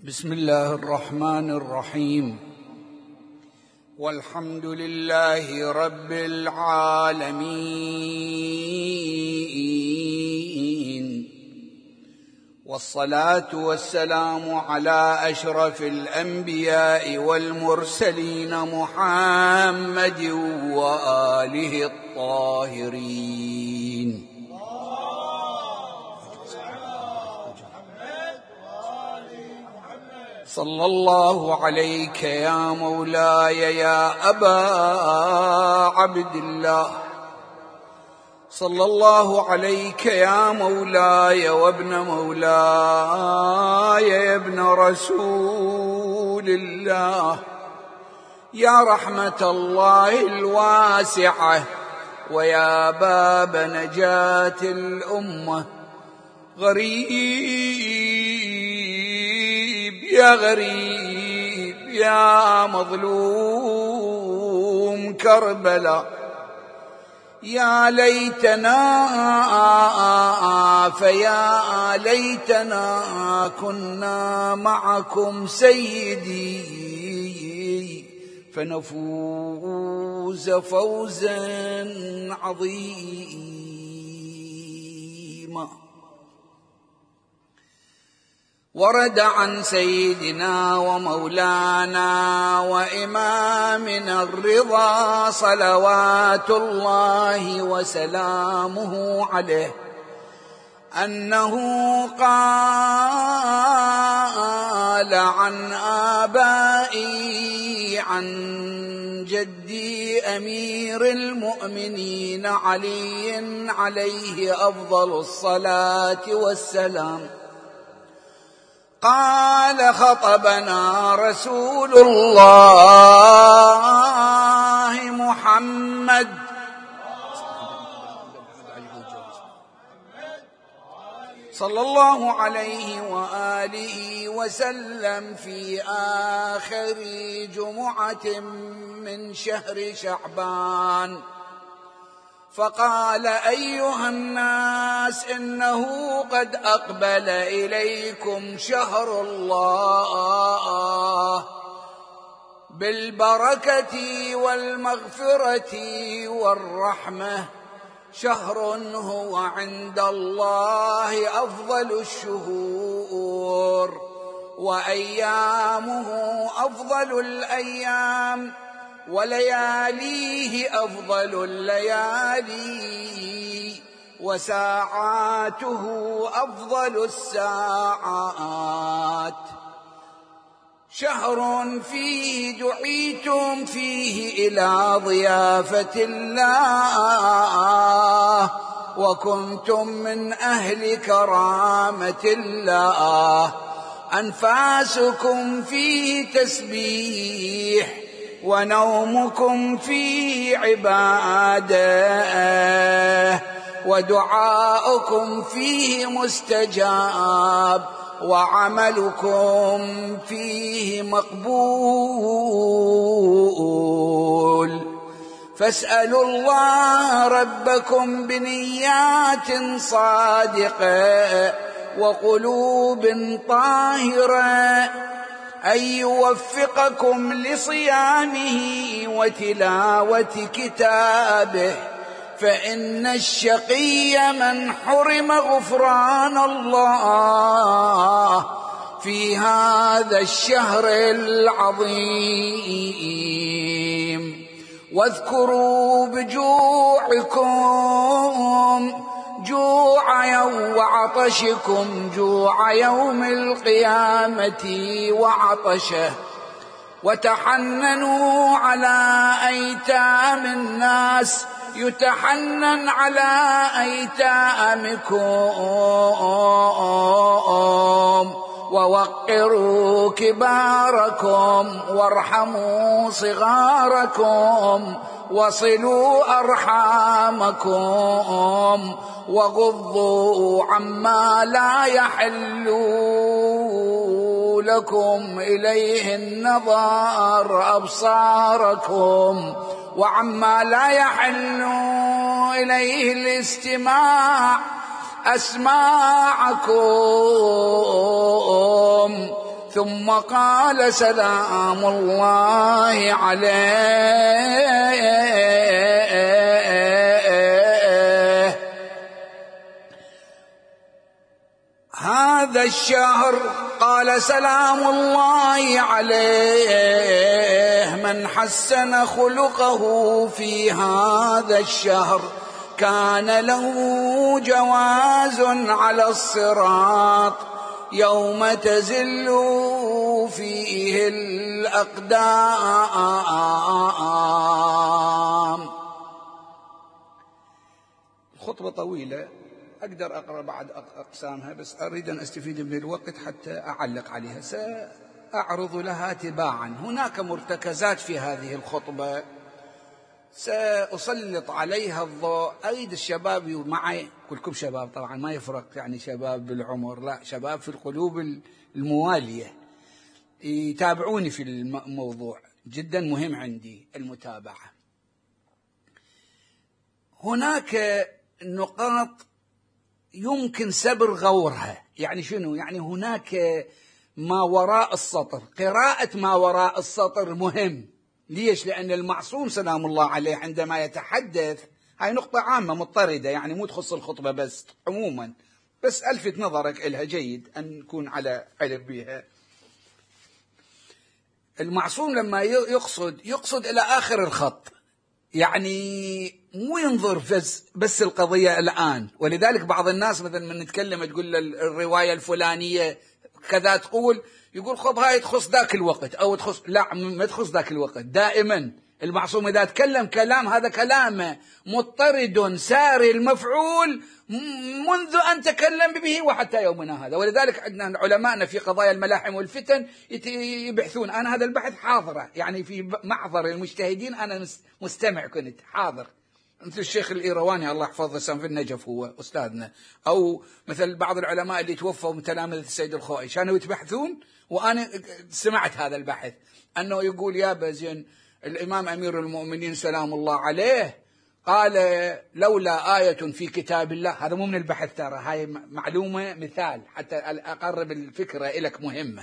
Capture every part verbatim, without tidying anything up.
بسم الله الرحمن الرحيم. والحمد لله رب العالمين، والصلاة والسلام على أشرف الأنبياء والمرسلين محمد وآله الطاهرين. صلى الله عليك يا مولاي يا أبا عبد الله، صلى الله عليك يا مولاي وابن مولاي يا ابن رسول الله، يا رحمة الله الواسعة ويا باب نجاة الأمة. غريب يا غريب يا مظلوم كربلاء، يا ليتنا فيا ليتنا كنا معكم سيدي فنفوز فوزا عظيما. ورد عن سيدنا ومولانا وإمامنا الرضا صلوات الله وسلامه عليه أنه قال عن آبائي عن جدي أمير المؤمنين علي عليه أفضل الصلاة والسلام قال: خطبنا رسول الله محمد صلى الله عليه وآله وسلم في آخر جمعة من شهر شعبان، فقال: أيها الناس، إنه قد أقبل إليكم شهر الله بالبركة والمغفرة والرحمة، شهر هو عند الله أفضل الشهور، وأيامه أفضل الأيام، ولياليه أفضل الليالي، وساعاته أفضل الساعات، شهر فيه دعيتم فيه إلى ضيافة الله، وكنتم من أهل كرامة الله، أنفاسكم فيه تسبيح، ونومكم فيه عبادة، ودعاؤكم فيه مستجاب، وعملكم فيه مقبول. فاسألوا الله ربكم بنيات صادقة وقلوب طاهرة أن يوفقكم لصيامه وتلاوة كتابه، فإن الشقي من حرم غفران الله في هذا الشهر العظيم. واذكروا بجوعكم جوع يوم وعطشكم جوع يوم القيامة وعطشه، وتحننوا على أيتام الناس يتحنن على أيتامكم، ووقروا كباركم وارحموا صغاركم، وصلوا أرحامكم، وغضوا عما لا يحل لكم إليه النظر أبصاركم، وعما لا يحل إليه الاستماع أسماعكم، ثم قال سلام الله عليه هذا الشهر، قال سلام الله عليه من حسن خلقه في هذا الشهر كان له جواز على الصراط يوم تزل فيه الأقدام. الخطبة طويلة، أقدر أقرأ بعد أقسامها، بس أريد أن أستفيد من الوقت حتى أعلق عليها. سأعرض لها تباعا. هناك مرتكزات في هذه الخطبة سأسلط عليها الضوء. أريد الشباب معي، كلكم شباب طبعا، ما يفرق يعني شباب بالعمر، لا، شباب في القلوب الموالية، يتابعوني في الموضوع، جدا مهم عندي المتابعة. هناك نقاط يمكن سبر غورها. يعني شنو؟ يعني هناك ما وراء السطر، قراءة ما وراء السطر مهم. ليش؟ لأن المعصوم سلام الله عليه عندما يتحدث، هاي نقطة عامة مضطردة، يعني مو تخص الخطبة بس، عموما، بس ألفت نظرك إلها، جيد أن نكون على علم بها. المعصوم لما يقصد يقصد إلى آخر الخط، يعني مو ينظر بس, بس القضية الآن. ولذلك بعض الناس مثلا من نتكلم تقول الرواية الفلانية كذا، تقول يقول خب هاي تخص ذاك الوقت أو تخص، لا، ما تخص ذاك الوقت. دائما المعصوم إذا تكلم كلام، هذا كلامه مضطرد ساري المفعول منذ أن تكلم به وحتى يومنا هذا. ولذلك عندنا علماءنا في قضايا الملاحم والفتن يبحثون. أنا هذا البحث حاضرة، يعني في محضر المجتهدين، أنا مستمع كنت حاضر، مثل الشيخ الإيرواني الله يحفظه، سام في النجف هو أستاذنا، أو مثل بعض العلماء اللي توفوا من تلامذة السيد الخوئي، كانوا يتبحثون وأنا سمعت هذا البحث، أنه يقول يا بزين الإمام أمير المؤمنين سلام الله عليه قال لولا آية في كتاب الله. هذا مو من البحث ترى، هاي معلومة مثال حتى أقرب الفكرة إلك مهمة.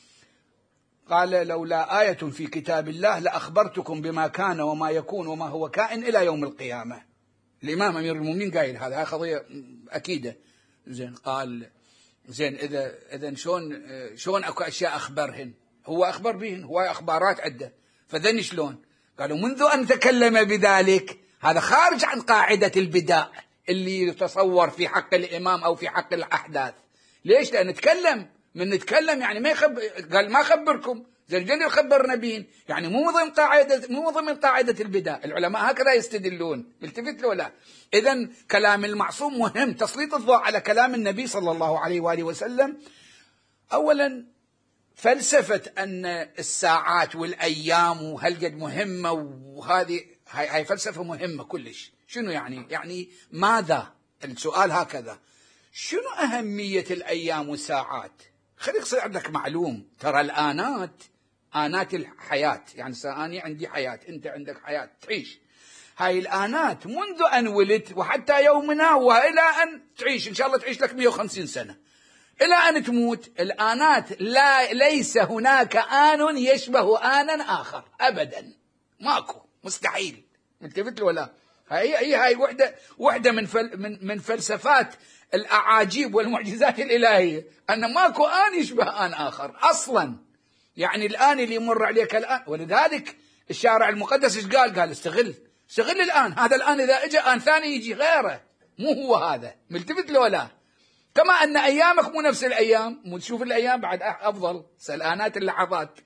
قال لولا آية في كتاب الله لأخبرتكم بما كان وما يكون وما هو كائن إلى يوم القيامة. الإمام أمير المؤمنين قايل هذا، هاي قضية أكيدة. زين، قال زين إذا إذا شلون شلون أكو أشياء أخبرهن، هو أخبر بهن، هو أخبارات عدة، فذن شلون؟ قالوا منذ أن تكلم بذلك، هذا خارج عن قاعدة البداء اللي يتصور في حق الإمام أو في حق الأحداث. ليش؟ لأن نتكلم، من نتكلم يعني ما يخبر، قال ما خبركم، زين جل خبرنا بين، يعني مو ضمن قاعدة، مو ضمن قاعدة البداء. العلماء هكذا يستدلون، التفت له لا. إذن كلام المعصوم مهم، تسليط الضوء على كلام النبي صلى الله عليه وآله وسلم. أولا فلسفة أن الساعات والأيام وهالقد مهمة، وهذه هاي, هاي فلسفة مهمة كلش. شنو يعني؟ يعني ماذا؟ السؤال هكذا، شنو أهمية الأيام والساعات؟ خليك يصير عندك معلوم، ترى الآنات آنات الحياة، يعني أنا عندي حياة، أنت عندك حياة تعيش. هاي الآنات منذ أن ولدت وحتى يومنا وإلى أن تعيش، إن شاء الله تعيش لك مئة وخمسين سنة إلى أن تموت. الآنات لا ليس هناك آن يشبه آنا آخر أبدا، ماكو، مستحيل. انتبهت ولا؟ هاي هي هاي وحدة وحدة من فل من من فلسفات الأعاجيب والمعجزات الإلهية، أن ماكو آن يشبه آن آخر أصلا. يعني الآن اللي يمر عليك الآن، ولذلك الشارع المقدس إيش قال؟ قال استغل استغل الآن، هذا الآن إذا إجا آن ثاني يجي غيره، مو هو هذا. ملتفت له ولا؟ كما أن أيامك مو نفس الأيام، مو تشوف الأيام بعد أفضل، سلآنات اللحظات،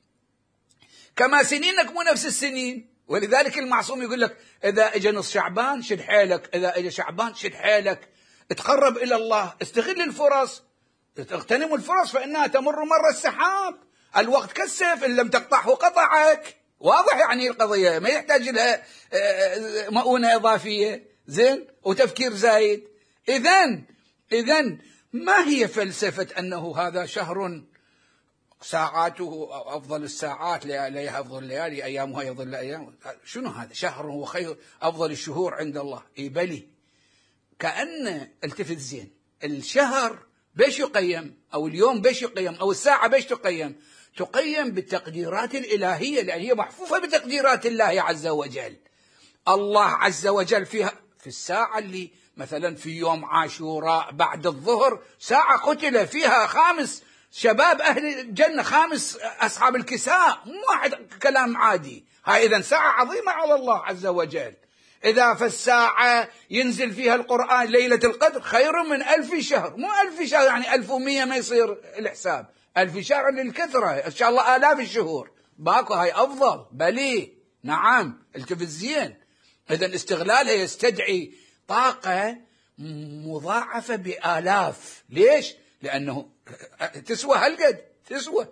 كما سنينك مو نفس السنين. ولذلك المعصوم يقول لك إذا إجا نص شعبان شد حيلك، إذا إجا شعبان شد حيلك، تقرب إلى الله، استغل الفرص، اغتنم الفرص فإنها تمر مر السحاب، الوقت كالسيف إن لم تقطعه قطعك. واضح يعني القضية، ما يحتاج لها مؤونة إضافية، زين، وتفكير زايد. إذن إذن ما هي فلسفة أنه هذا شهر ساعاته أفضل الساعات، لياليها أفضل الليالي، أيامها يفضل الأيام؟ شنو هذا؟ شهر هو خير أفضل الشهور عند الله. إيه بلي، كأن التفت زين، الشهر بيش يقيم؟ أو اليوم بيش يقيم؟ أو الساعة بيش تقيم؟ تقيم بالتقديرات الإلهية، لأن هي محفوفة بتقديرات الله عز وجل. الله عز وجل فيها في الساعة اللي مثلا في يوم عاشوراء بعد الظهر ساعة قتل فيها خامس شباب أهل الجنة، خامس أصحاب الكساء، مو واحد كلام عادي. هاي إذن ساعة عظيمة على الله عز وجل. إذا في الساعة ينزل فيها القرآن ليلة القدر خير من ألف شهر، مو ألف شهر يعني ألف ومية ما يصير الحساب، ألف شهر للكثرة، إن شاء الله آلاف الشهور باكو، هاي أفضل. بلي نعم التلفزيون. إذن استغلالها يستدعي طاقة مضاعفة بآلاف. ليش؟ لأنه تسوى هالقد، تسوى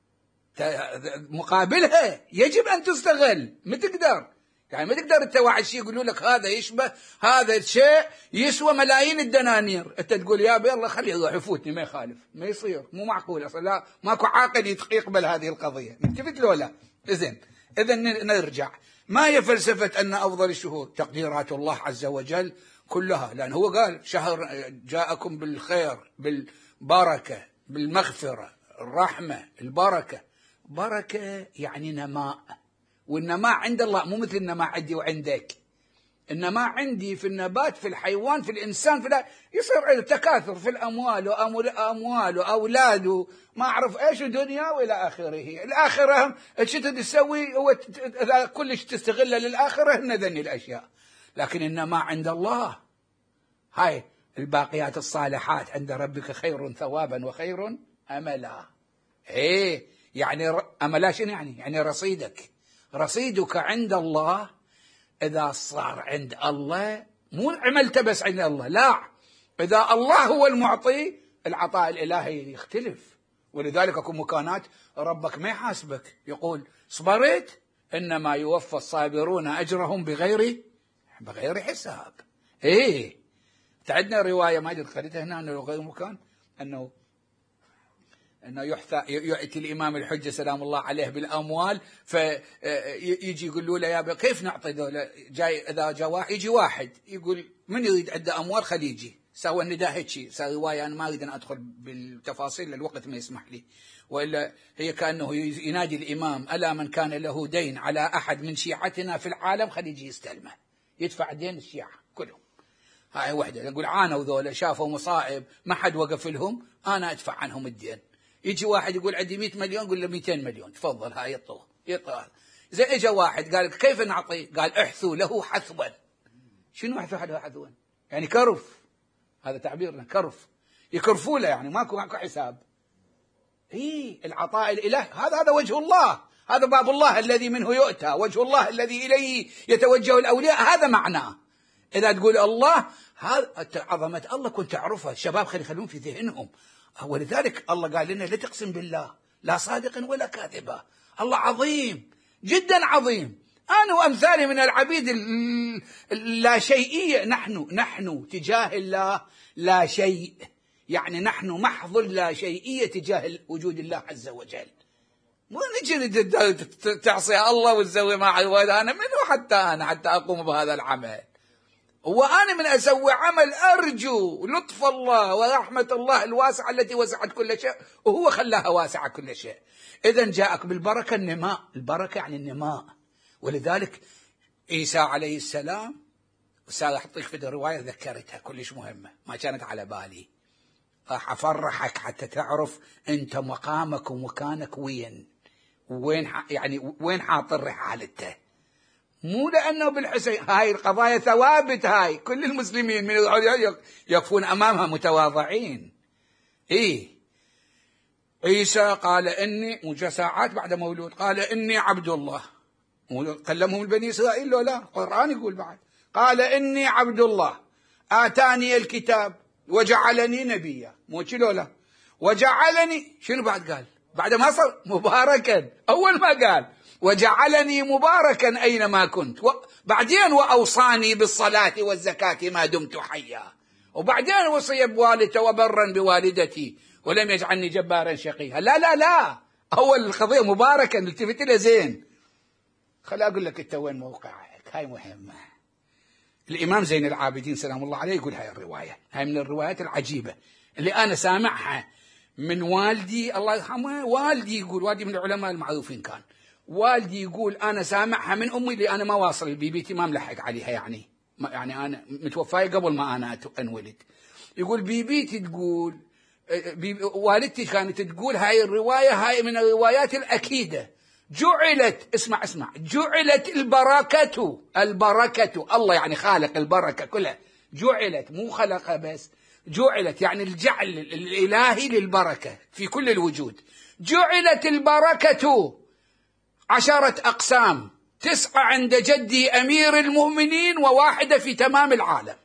مقابلها يجب أن تستغل. ما تقدر يعني ما تقدر انت واحد شيء يقولوا لك هذا يشبه هذا الشيء يسوى ملايين الدنانير، انت تقول يا بي الله خليه يروح يفوتني، ما يخالف، ما يصير، مو معقول اصلا، لا ماكو عاقل يقبل هذه القضيه. التفت له لا. اذن اذن نرجع، ما هي فلسفه ان افضل الشهور؟ تقديرات الله عز وجل كلها، لان هو قال شهر جاءكم بالخير بالبركه بالمغفره الرحمه البركه. بركه يعني نماء، والنماء عند الله مو مثل النماء عندي وعندك. النماء عندي في النبات في الحيوان في الإنسان في لا يصير تكاثر في الأموال وأموال وأولاد ما أعرف إيش ودنيا وإلى آخره. الآخرة إيش تسوي؟ هو كلش تستغله للآخرة هن ذني الأشياء. لكن النماء عند الله هاي الباقيات الصالحات عند ربك خير ثوابا وخير أملا. إيه يعني أملا شنو يعني؟ يعني رصيدك، رصيدك عند الله إذا صار عند الله، مو عملت بس عند الله، لا، إذا الله هو المعطي العطاء الإلهي يختلف. ولذلك أكو مكانات ربك ما يحاسبك، يقول صبرت إنما يوفى الصابرون أجرهم بغير بغير حساب. إيه عندنا رواية ما أدري قريتها هنا أنه غير مكان أنه أنه يأتي الإمام الحجة سلام الله عليه بالأموال، فيجي يقول له يا كيف نعطي ذولا؟ جاي إذا جاء واحد يجي واحد يقول من يريد عنده أموال خليه يجي، سوى النداء هيك شيء، سوى رواية أنا ما أريد أن أدخل بالتفاصيل الوقت ما يسمح لي، وإلا هي كأنه ينادي الإمام ألا من كان له دين على أحد من شيعتنا في العالم خليه يجي يستلمه يدفع دين الشيعة كلهم. هاي وحدة يقول عانوا ذولا شافوا مصائب ما حد وقف لهم، أنا أدفع عنهم الدين. يجي واحد يقول عندي مئة مليون، قل له مئتين مليون تفضل هاي يطوه يطوه. زي اجى واحد قال كيف نعطي؟ قال احثوا له حثوا. شنو احثوا له حثوا؟ يعني كرف، هذا تعبيرنا كرف، يكرفوا له يعني ماكو ماكو حساب. اي العطاء الالهي هذا هذا وجه الله، هذا باب الله الذي منه يؤتى، وجه الله الذي اليه يتوجه الاولياء، هذا معناه. اذا تقول الله هذا عظمه الله كنت تعرفها، الشباب خلي يخلون في ذهنهم. ولذلك الله قال لنا لا تقسم بالله لا صادق ولا كاذبا. الله عظيم جدا عظيم. أنا وأمثالي من العبيد اللا شيئية، نحن نحن تجاه الله لا شيء، يعني نحن محض لا شيئية تجاه وجود الله عز وجل. مو نجي تعصي الله وتسوي معي أنا منو حتى أنا حتى أقوم بهذا العمل؟ وأنا من أسوي عمل أرجو لطف الله ورحمة الله الواسعة التي وسعت كل شيء، وهو خلاها واسعة كل شيء. إذن جاءك بالبركة النماء، البركة يعني النماء. ولذلك عيسى عليه السلام، سأحطيك في الرواية ذكرتها كلش مهمة ما كانت على بالي، راح أفرحك حتى تعرف أنت مقامك ومكانك وين وين يعني وين حاط رحالته. مو لأنه بالحسين، هاي القضايا ثوابت، هاي كل المسلمين من يقفون أمامها متواضعين. إيه عيسى قال إني مو ساعات بعد مولود قال إني عبد الله، كلمهم البني إسرائيل لو لا القرآن يقول بعد قال إني عبد الله آتاني الكتاب وجعلني نبيا، مو شلو لا وجعلني شنو بعد قال بعد ما صار مباركا، أول ما قال وجعلني مباركا أينما كنت، بعدين وأوصاني بالصلاة والزكاة ما دمت حيا، وبعدين وصي بوالدتي وبرا بوالدتي ولم يجعلني جبارا شقيا. لا لا لا، أول القضية مباركا، التفت له زين. خل أقول لك أنت وين موقعك، هاي مهمة. الإمام زين العابدين سلام الله عليه يقول هاي الرواية، هاي من الروايات العجيبة اللي أنا سامعها من والدي الله يرحمه. والدي يقول، والدي من العلماء المعروفين كان، والدي يقول أنا سامعها من أمي اللي أنا ما واصل البيبيتي، ما ملحق عليها، يعني يعني أنا متوفاي قبل ما أنا أنولد. يقول بيبيتي تقول، بي والدتي كانت تقول هاي الرواية هاي من الروايات الأكيدة، جعلت، اسمع اسمع، جعلت البركة، البركة الله يعني خالق البركة كلها، جعلت مو خلق بس، جعلت يعني الجعل الإلهي للبركة في كل الوجود. جعلت البركة عشرة أقسام، تسعة عند جدي أمير المؤمنين وواحدة في تمام العالم.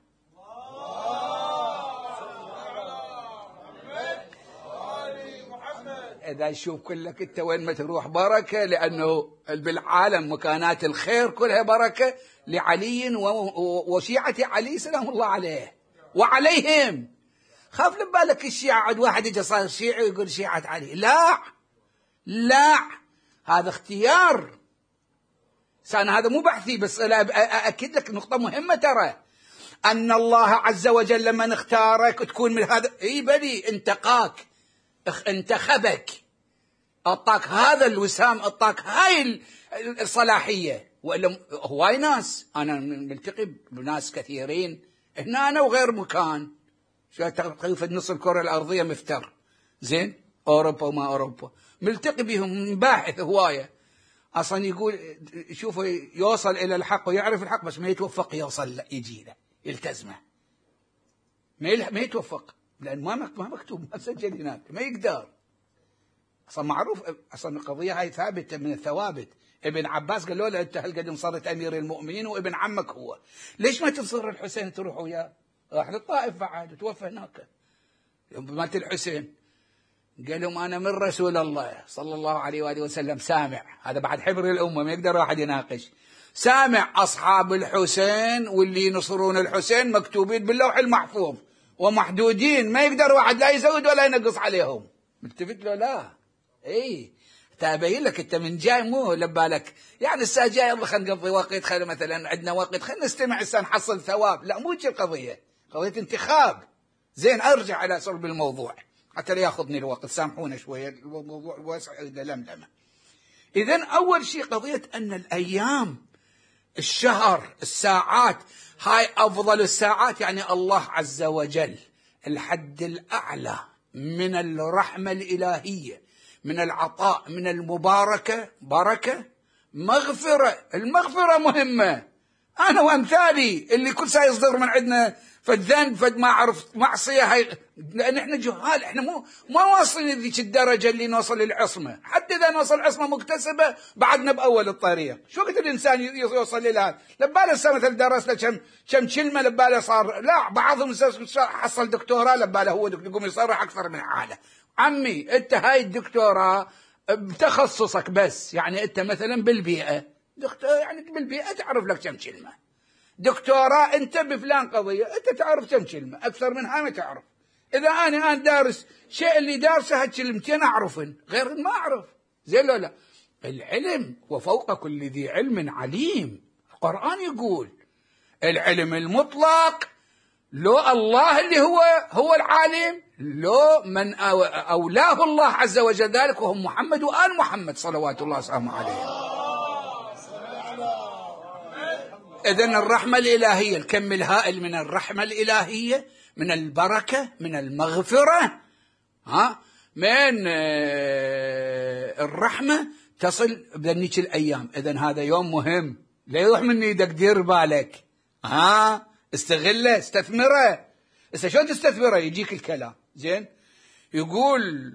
إذا شوف كلك أنت وين ما تروح بركة، لأنه بالعالم مكانات الخير كلها بركة لعلي وشيعة علي سلام الله عليه وعليهم. خاف لبالك الشيعة عد واحد يجي صار شيعي ويقول شيعة علي، لا لا، هذا اختيار سأنا، هذا مو بحثي بس أكد لك نقطة مهمة، ترى أن الله عز وجل لما اختارك تكون من هذا، اي بلي انتقاك، انتخبك، أعطاك هذا الوسام، أعطاك هاي الصلاحية. وإلا هواي ناس، أنا ملتقي بناس كثيرين هنا أنا وغير مكان، شو تقريبا نص الكرة الأرضية مفتر، زين، أوروبا وما أوروبا، ملتقي بهم باحث هواية، أصلا يقول شوفوا يوصل إلى الحق ويعرف الحق بس ما يتوفق يوصل له، يجي له يلتزمه، ما يتوفق لأن ما ما مكتوب، ما مسجل هناك، ما يقدر. أصلا معروف، أصلا القضية هاي ثابتة من الثوابت. ابن عباس قال له أنت هل قد صرت أمير المؤمنين وابن عمك هو، ليش ما تنصر الحسين تروح وياه؟ راح للطائف بعد وتوفى هناك. يوم مات الحسين قال لهم أنا من رسول الله صلى الله عليه وآله وسلم سامع، هذا بعد حبر الأمة ما يقدر واحد يناقش، سامع أصحاب الحسين واللي ينصرون الحسين مكتوبين باللوح المحفوظ ومحدودين، ما يقدر واحد لا يزود ولا ينقص عليهم. ملتفت له لا، اي تابين لك انت من جاي مو لبالك يعني الساعه جاي يلا خلينا نقضي وقت، خلينا مثلا عندنا وقت خلينا نستمع الساعه نحصل ثواب، لا مو القضيه، قضيه انتخاب. زين ارجع على صلب الموضوع حتى لا ياخذني الوقت، سامحونا شويه الموضوع واسع لملمه. اذا اول شيء قضيه ان الايام، الشهر، الساعات، هاي افضل الساعات، يعني الله عز وجل الحد الاعلى من الرحمه الالهيه، من العطاء، من المباركه، بركه، مغفره. المغفره مهمه، انا وامثالي اللي كل ساعه يصدر من عندنا فد ذنب فد ما اعرف معصيه، هاي لان احنا جهال، احنا مو ما واصلين ذيك الدرجه اللي نوصل للعصمه، حتى اذا نوصل عصمه مكتسبه بعدنا باول الطريق. شو قلت الانسان يوصل لهذا؟ لباله السنه مثل درس له كم كم كلمه، لباله صار لا، بعضهم حصل دكتوراه، لباله هو يقوم يصرح اكثر من حاله. عمي انت هاي الدكتوراه بتخصصك بس، يعني انت مثلا بالبيئه دكتور، يعني بالبيئه تعرف لك كم كلمه. دكتوراه انت بفلان قضيه انت تعرف كم كلمه، اكثر من هاي ما تعرف. اذا انا الان دارس شيء اللي دارسه هالكلمتين اعرفن، غير ما اعرف. زين لو لا، العلم وفوق كل ذي علم عليم. القرآن يقول العلم المطلق لو الله اللي هو هو العالم، لو من أولاه الله عز وجل ذلك وهم محمد وآل محمد صلوات الله وسلامه عليه. إذن الرحمة الإلهية، الكم الهائل من الرحمة الإلهية، من البركة، من المغفرة، ها، من الرحمة تصل بذنيك الأيام. إذن هذا يوم مهم، لا يروح من ايدك، دير بالك، ها، استغله، استثمره. إذا شلون تستثمره؟ يجيك الكلام. زين، يقول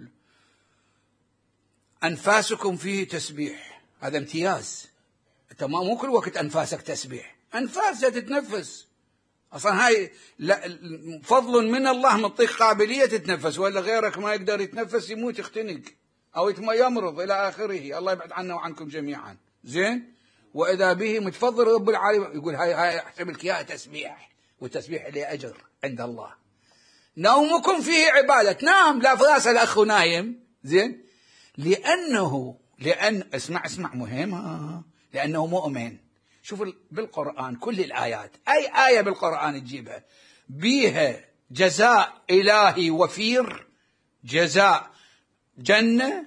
أنفاسكم فيه تسبيح، هذا امتياز. انت مو كل وقت أنفاسك تسبيح، أنفاس تتنفس أصلا، هاي لا فضل من الله، مطيق قابلية تتنفس، ولا غيرك ما يقدر يتنفس يموت يختنق أو يمرض إلى آخره، الله يبعد عنا وعنكم جميعا. زين، وإذا به متفضل رب العالمين يقول هاي هاي أحسب لك إياها تسبيح، والتسبيح له أجر عند الله. نومكم فيه عبادة، نام لا فراس الأخ نايم. زين، لأنه لأن اسمع اسمع مهم، لأنه مؤمن. شوف بالقرآن كل الآيات، أي آية بالقرآن تجيبها بيها جزاء إلهي وفير، جزاء جنة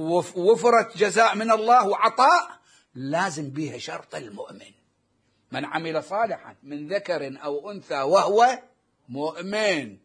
ووفرت جزاء من الله وعطاء، لازم بيها شرط المؤمن. من عمل صالحا من ذكر أو أنثى وهو مؤمن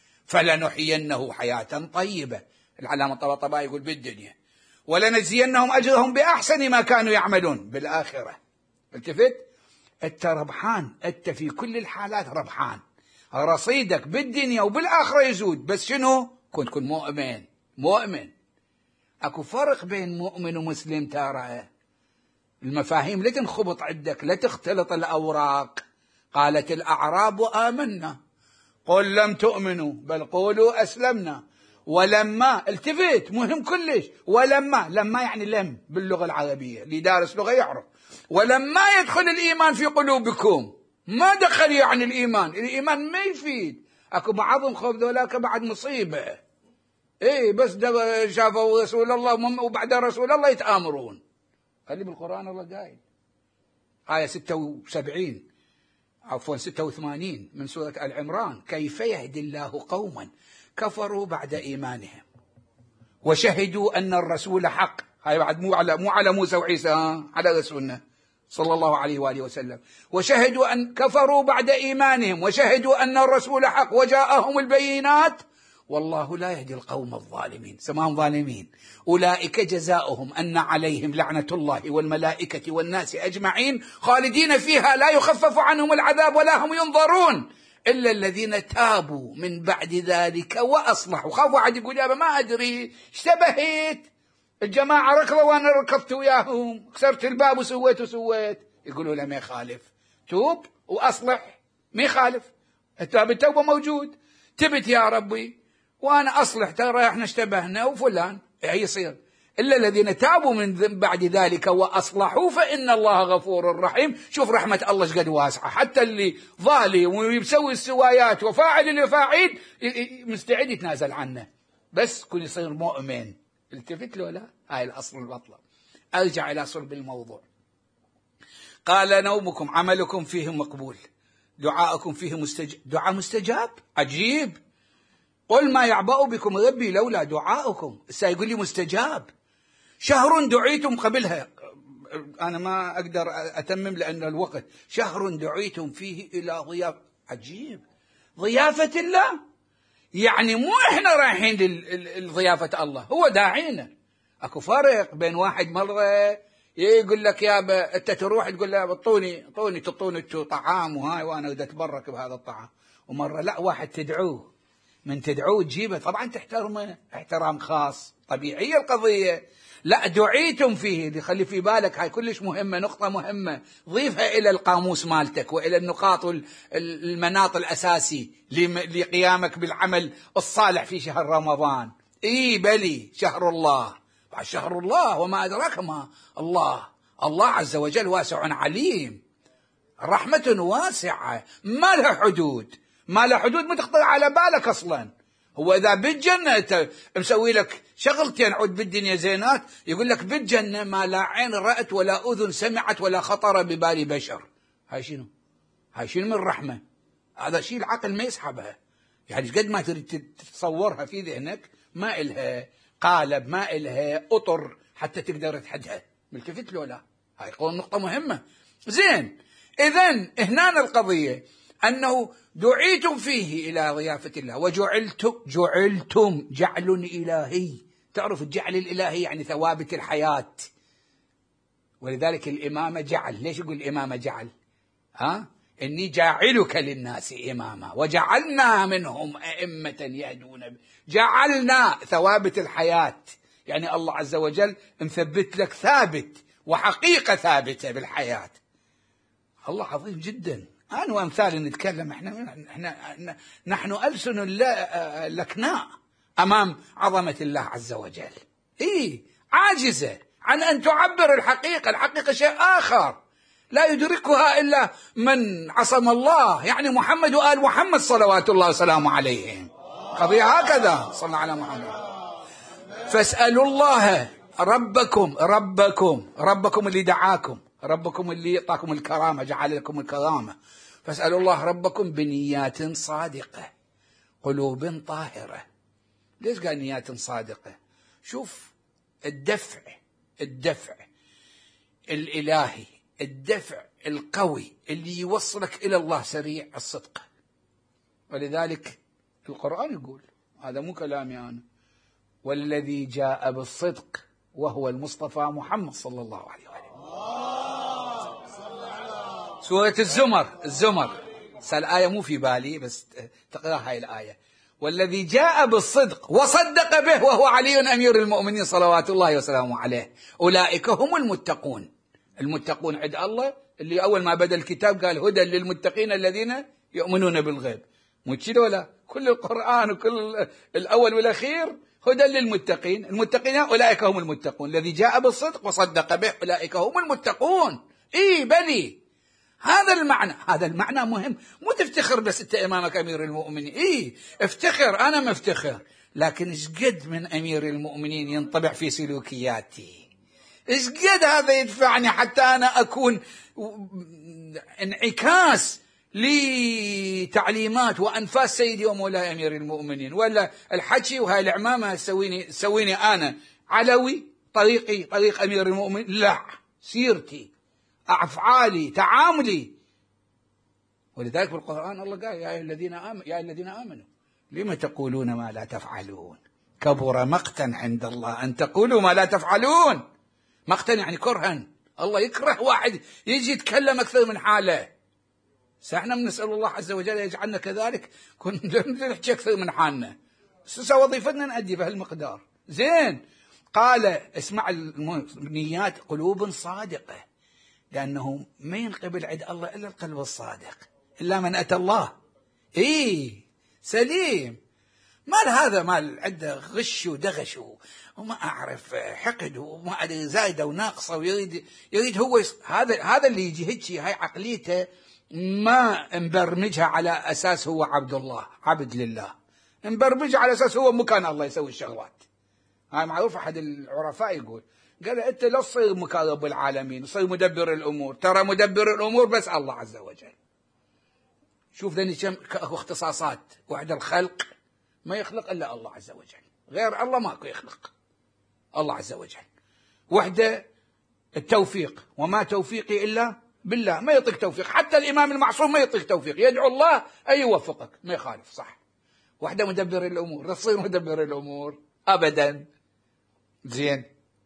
فلنحيينه حياة طيبة، العلامة الطباطبائي يقول بالدنيا، ولنجزينهم أجرهم بأحسن ما كانوا يعملون بالآخرة. التفت، أنت ربحان، أنت في كل الحالات ربحان، رصيدك بالدنيا وبالآخرة يزود، بس شنو؟ كن تكون مؤمن. مؤمن، أكو فرق بين مؤمن ومسلم ترى، المفاهيم لا تنخبط عندك، لا تختلط الأوراق. قالت الأعراب آمنا قل لم تؤمنوا بل قولوا أسلمنا ولما، التفت مهم كلش، ولما، لما يعني لم باللغة العربية، اللي دارس لغة يعرف، ولما يدخل الإيمان في قلوبكم، ما دخل يعني الإيمان، الإيمان ما يفيد. أكو بعضهم خوف ذولاك بعد مصيبة، إيه بس شافوا رسول الله وبعد رسول الله يتآمرون. خلي بالقرآن الله قايل آية ستة وسبعين عفوا ستة وثمانين من سورة آل عمران: كيف يهدي الله قوما كفروا بعد إيمانهم وشهدوا أن الرسول حق. هاي بعد مو على مو على موسى وعيسى، على رسولنا صلى الله عليه وآله وسلم. وشهدوا أن كفروا بعد إيمانهم وشهدوا أن الرسول حق وجاءهم البينات والله لا يهدي القوم الظالمين. سماهم ظالمين. أولئك جزاؤهم أن عليهم لعنة الله والملائكة والناس أجمعين خالدين فيها لا يخفف عنهم العذاب ولا هم ينظرون إلا الذين تابوا من بعد ذلك وأصلحوا. خافوا واحد يقول يا ما أدري اشتبهت، الجماعة ركضوا وأنا ركضت وياهم، كسرت الباب وسويت وسويت. يقولوا لا ما يخالف، توب وأصلح، ما يخالف، التاب التوبة موجود. تبت يا ربي وأنا أصلح، ترى إحنا اشتبهنا وفلان، يصير إلا الذين تابوا من بعد ذلك وأصلحوا فإن الله غفور رحيم. شوف رحمة الله شقد واسعة، حتى اللي ظالم ويسوي السوايات وفاعل الفاعل مستعد يتنازل عنه، بس كل يصير مؤمن. التفت له لا، هاي الأصل البطلة. أرجع إلى صلب الموضوع. قال نومكم عملكم فيه مقبول، دعاءكم فيه مستجاب. دعاء مستجاب عجيب. قل ما يعبأ بكم ربي لولا دعاؤكم. سيقول لي مستجاب. شهر دعيتم قبلها، أنا ما أقدر أتمم لأن الوقت. شهر دعيتم فيه إلى ضيافة. عجيب، ضيافة الله، يعني مو إحنا رايحين لضيافة الله، هو داعينا. أكو فرق بين واحد مرة يقول لك يا أنت تروح تقول له اعطوني اعطوني تعطوني طعام وهاي وأنا بدي أتبرك بهذا الطعام، ومرة لا واحد تدعوه، من تدعوه تجيبه، طبعا تحترمه احترام خاص، طبيعية القضية. لا دعيتم فيه، دي خلي في بالك، هاي كلش مهمة، نقطة مهمة، ضيفها إلى القاموس مالتك وإلى النقاط المناط الأساسي لقيامك بالعمل الصالح في شهر رمضان. إي بلي شهر الله، شهر الله وما أدراك ما الله. الله عز وجل واسع عليم، رحمة واسعة ما لها حدود، ما له حدود ما تخطر على بالك أصلا. هو إذا بالجنة مسوي لك شغلتين عود بالدنيا زينات، يقول لك بالجنة ما لا عين رأت ولا أذن سمعت ولا خطر ببال بشر. هاي شنو؟ هاي شنو من الرحمة؟ هذا شيء العقل ما يسحبها، يعني قد ما تريد تتصورها في ذهنك ما إلها قالب، ما إلها أطر حتى تقدر تحدها. ملتفت له لا؟ هاي قول نقطة مهمة. زين، إذن هنا القضية أنه دعيتم فيه إلى ضيافة الله وجعلتم، جعلتم جعل إلهي. تعرف الجعل الإلهي يعني ثوابت الحياة، ولذلك الإمامة جعل. ليش يقول الإمامة جعل؟ ها؟ إني جاعلك للناس إماما وجعلنا منهم أئمة يهدون. جعلنا ثوابت الحياة، يعني الله عز وجل مثبت لك ثابت وحقيقة ثابتة بالحياة. الله عظيم جدا. أنا وأمثال نتكلم، إحنا إحنا نحن ألسن لكناء أمام عظمة الله عز وجل. إيه عاجزة عن أن تعبر الحقيقة. الحقيقة شيء آخر لا يدركها إلا من عصم الله، يعني محمد وآل محمد صلوات الله وسلامه عليهم. قضية هكذا. صلى على محمد. فاسألوا الله ربكم ربكم ربكم اللي دعاكم، ربكم اللي يعطاكم الكرامة، جعل لكم الكرامة. فاسألوا الله ربكم بنيات صادقة قلوب طاهرة. ليش قال نيات صادقة؟ شوف الدفع الدفع الإلهي، الدفع القوي اللي يوصلك إلى الله سريع الصدق. ولذلك القرآن يقول، هذا مو كلامي أنا، والذي جاء بالصدق وهو المصطفى محمد صلى الله عليه وآله. سورة الزمر الزمر الآية مو في بالي بس تقرأ هاي الآية، والذي جاء بالصدق وصدق به وهو علي أمير المؤمنين صلوات الله وسلامه عليه أولئك هم المتقون. المتقون عند الله اللي أول ما بدأ الكتاب قال هدى للمتقين الذين يؤمنون بالغيب. مو كده ولا؟ كل القرآن وكل الأول والأخير هدى للمتقين. المتقين أولئك هم المتقون، الذي جاء بالصدق وصدق به أولئك هم المتقون. إيه بلي هذا المعنى، هذا المعنى مهم. مو تفتخر بس أنت إمامك أمير المؤمنين، إيه افتخر، أنا مفتخر، لكن إيش قد من أمير المؤمنين ينطبع في سلوكياتي، إيش قد هذا يدفعني حتى أنا أكون انعكاس لتعليمات وأنفاس سيدي ومولاي أمير المؤمنين. ولا الحكي وهاي العمامة سويني سويني أنا علوي، طريقي طريق أمير المؤمنين، لا، سيرتي أفعالي تعاملي. ولذلك بالقرآن الله قال يا الذين آمنوا يا الذين آمنوا لما تقولون ما لا تفعلون كبر مقتا عند الله أن تقولوا ما لا تفعلون. مقتا يعني كرها، الله يكره واحد يجي يتكلم أكثر من حاله. ساحنا بنسأل الله عز وجل يجعلنا كذلك، كنا نحكي أكثر من حالنا، بس وظيفتنا نأدي بهالمقدار. زين، قال اسمع النيات قلوب صادقة، لأنه ما ينقبل عند الله إلا القلب الصادق، إلا من أتى الله إيه سليم. مال هذا مال عنده غش ودغش وما أعرف حقد وما أدري زايدة وناقصة ويريد يريد هو يص... هذا هذا اللي يجي هيك، هاي عقليته ما مبرمجها على أساس هو عبد الله عبد لله، مبرمجها على أساس هو مكان الله يسوي الشغلات. هاي معروف. أحد العرفاء يقول قال أنت لا تصير مكرب العالمين، صير مدبر الأمور، ترى مدبر الأمور بس الله عز وجل. شوف ذني كم اختصاصات، وحده الخلق ما يخلق إلا الله عز وجل، غير الله ماكو يخلق الله عز وجل. وحده التوفيق، وما توفيقي إلا بالله، ما يعطيك توفيق، حتى الإمام المعصوم ما يعطيك توفيق، يدعو الله أن يوفقك ما يخالف صح. وحده مدبر الأمور، لا تصير مدبر الأمور أبدا. زين،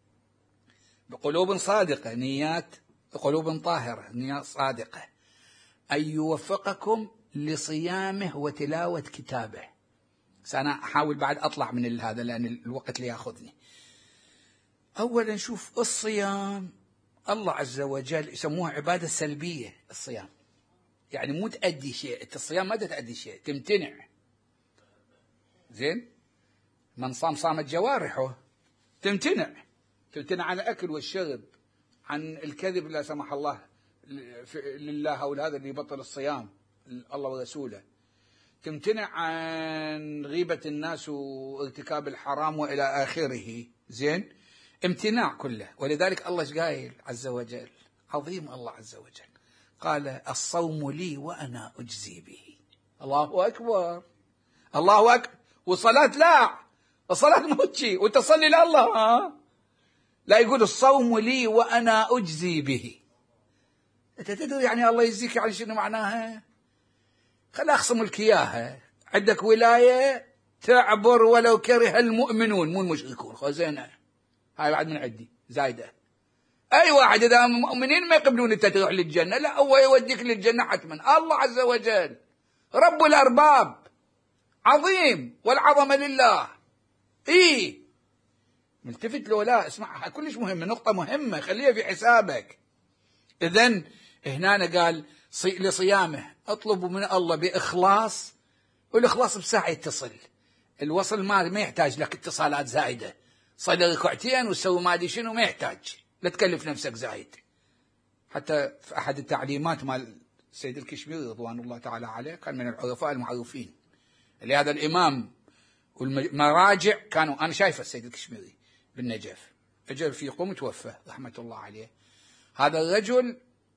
بقلوب صادقة، نيات قلوب طاهرة، نيات صادقة، أن يوفقكم لصيامه وتلاوة كتابه. سأنا أحاول بعد أطلع من هذا لأن الوقت اللي يأخذني. أولا شوف الصيام، الله عز وجل يسموها عبادة سلبية. الصيام يعني مو تأدي شيء، الصيام ما تأدي شيء، تمتنع. زين، من صام صامت جوارحه، تمتنع تمتنع عن الأكل والشرب، عن الكذب لا سمح الله لله أو هذا اللي يبطل الصيام الله ورسوله، تمتنع عن غيبة الناس وارتكاب الحرام وإلى آخره. زين، امتناع كله. ولذلك الله قايل عز وجل، عظيم الله عز وجل، قال الصوم لي وأنا أجزي به. الله أكبر الله أكبر. والصلاة لا، الصلاة موتشي وتصلي لله، ها لا، يقول الصوم لي وأنا أجزي به. أنت تدري يعني الله يجزيك يعني شنو معناها؟ خل أخصم لك إياها، عندك ولاية تعبر ولو كره المؤمنون مو المشركون. خزينة هاي بعد من عندي زايدة. أي واحد إذا مؤمنين ما يقبلون أنت تروح للجنة، لا، هو يوديك للجنة حتما. الله عز وجل رب الأرباب عظيم، والعظمة لله. إيه ملتفت له؟ لا، اسمعها كلش مهمة، نقطة مهمة خليها في حسابك. إذن هنا قال لصيامه اطلبوا من الله بإخلاص، والإخلاص بساعة يتصل. الوصل ما ما يحتاج لك اتصالات زائدة، صلي ركعتين وسوي ما ادري شنو، ما يحتاج، لا تكلف نفسك زايد. حتى في أحد التعليمات مال السيد الكشميري رضوان الله تعالى عليه، كان من العرفاء المعروفين لهذا الإمام، والمراجع كانوا، أنا شايفه السيد الكشميري بالنجف، أجل في قوم توفى رحمة الله عليه. هذا الرجل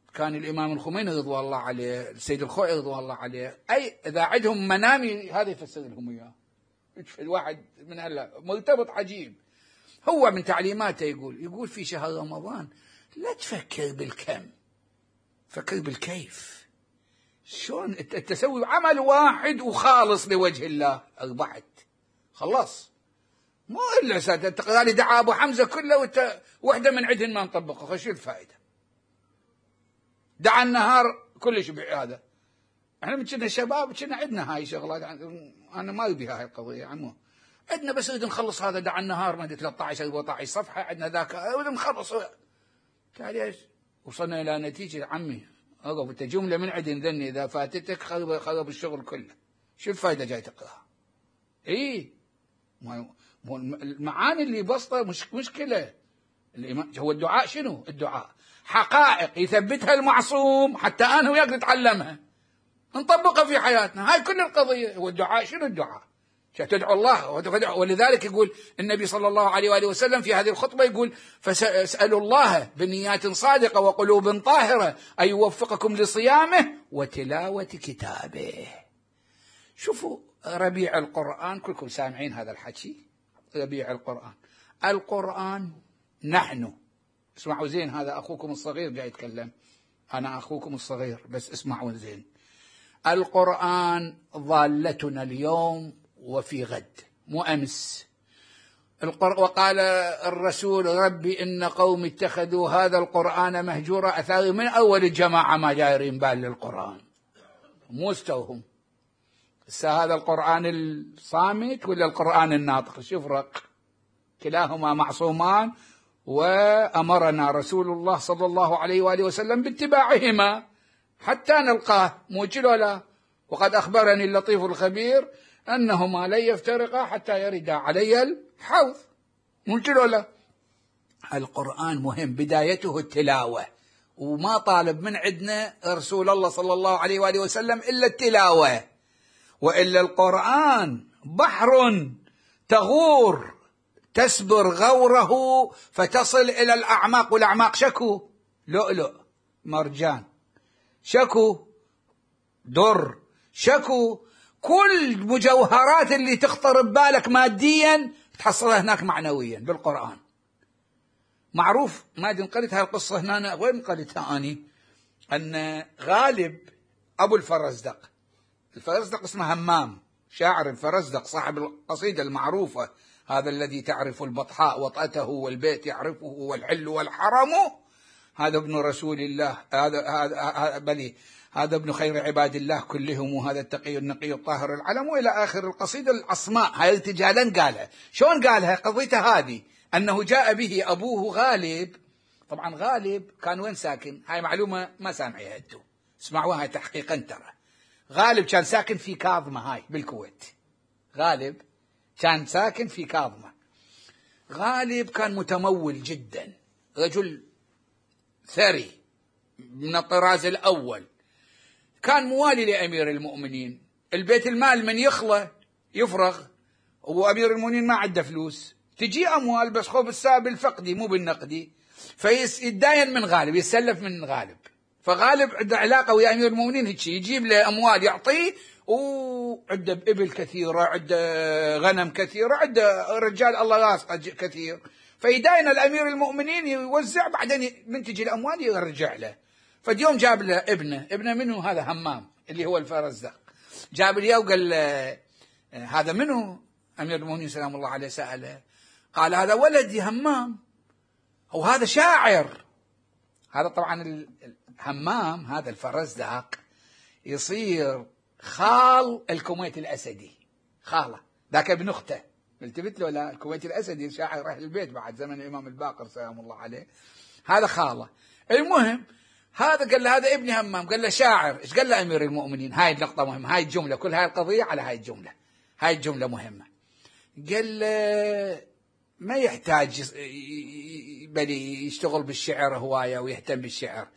كان الإمام الخميني رضوان الله عليه، السيد الخوئي رضوان الله عليه، أي إذا عندهم منامي هذا يفسر لهم إياه. الواحد من هلا مرتبط عجيب. هو من تعليماته يقول يقول في شهر رمضان لا تفكر بالكم، فكر بالكيف. شلون انت تسوي عمل واحد وخالص لوجه الله، ربحت خلاص. مو الا سادة تقرا لي دعاء ابو حمزه كله وانت وحده من عندهن ما نطبقه، شو الفائده؟ دعاء النهار كلش هذا. احنا من كنا شباب كنا عندنا هاي شغلات، انا ما ابي هاي القضيه عمو، عندنا بس نريد نخلص هذا دعاء النهار ما ادري ثلاثة عشر أربعة عشر صفحه، عندنا ذاك نريد نخلص. تعال ايش وصلنا الى نتيجه عمي اقف انت جمله من عندي ذني اذا فاتتك خرب خرب الشغل كله، شو الفائده جاي تقراها؟ اي المعاني اللي بسطه مش مشكله. هو الدعاء شنو؟ الدعاء حقائق يثبتها المعصوم حتى انا وياك نتعلمها نطبقها في حياتنا. هاي كل القضيه. هو الدعاء شنو؟ الدعاء تدعو الله، ولذلك يقول النبي صلى الله عليه وآله وسلم في هذه الخطبة يقول فاسألوا الله بنيات صادقة وقلوب طاهرة أن يوفقكم لصيامه وتلاوة كتابه. شوفوا ربيع القرآن، كلكم سامعين هذا الحكي، ربيع القرآن. القرآن نحن، اسمعوا زين، هذا أخوكم الصغير جاي يتكلم، أنا أخوكم الصغير بس اسمعوا زين. القرآن ضالتنا اليوم وفي غد، مو أمس. وقال الرسول ربي إن قوم اتخذوا هذا القرآن مهجورا، أثار من أول الجماعة ما جايرين بال للقرآن، مو استوهم. هذا القرآن الصامت ولا القرآن الناطق؟ شوف فرق، كلاهما معصومان، وأمرنا رسول الله صلى الله عليه وآله وسلم باتباعهما حتى نلقاه، مو ولا. وقد أخبرني اللطيف الخبير أنهما لن يفترقا حتى يردا علي الحوض، مو ولا. القرآن مهم، بدايته التلاوة، وما طالب من عندنا رسول الله صلى الله عليه وآله وسلم إلا التلاوة، وإلا القرآن بحر تغور تسبر غوره فتصل إلى الأعماق، والأعماق شكو لؤلؤ مرجان، شكو در، شكو كل مجوهرات اللي تخطر ببالك ماديا تحصلها هناك معنويا بالقرآن. معروف، ما ادري قريت هاي القصة هنا وين قريتها أني، أن غالب أبو الفرزدق، الفرزدق اسمه همام، شاعر الفرزدق صاحب القصيدة المعروفة، هذا الذي تعرف البطحاء وطأته والبيت يعرفه والحل والحرم، هذا ابن رسول الله، هذا هذا بلي هذا ابن خير عباد الله كلهم، وهذا التقي النقي الطاهر العلم، وإلى آخر القصيدة العصماء. هاي ارتجالا قالها. شلون قالها؟ قضيته هذه أنه جاء به أبوه غالب. طبعا غالب كان وين ساكن؟ هاي معلومة ما سامعيها انتم، اسمعوها تحقيقا. ترى غالب كان ساكن في كاظمة، هاي بالكويت. غالب كان ساكن في كاظمة. غالب كان متمول جدا، رجل ثري من الطراز الأول، كان موالي لأمير المؤمنين. البيت المال من يخلى يفرغ، وأمير المؤمنين ما عنده فلوس، تجي أموال بس خوف الساب الفقدي مو بالنقدي، فيتداين من غالب، يسلف من غالب. فغالب عنده علاقة ويا أمير المؤمنين، هيك يجيب له أموال يعطيه، وعنده إبل كثيرة، عنده غنم كثيرة، عنده رجال الله راسقه كثير، فيداين الأمير المؤمنين يوزع، بعدين من تجي الأموال يرجع له. فاليوم جاب له ابنه، ابنه منه هذا همام اللي هو الفرزدق، جاب لي وقال له هذا منه؟ أمير المؤمنين سلام الله عليه سأله، قال هذا ولدي همام، وهذا شاعر. هذا طبعا الهمام هذا الفرزدق يصير خال الكويت الأسدي، خاله ذاك ابن أخته، التفت له لا، الكويت الأسدي شاعر أهل البيت بعد زمن الإمام الباقر سلام الله عليه، هذا خاله. المهم هذا قال له هذا ابني همام، قال له شاعر. ايش قال له أمير المؤمنين؟ هاي النقطة مهمة، هاي الجملة، كل هاي القضية على هاي الجملة، هاي الجملة مهمة. قال له ما يحتاج بل يشتغل بالشعر هواية ويهتم بالشعر،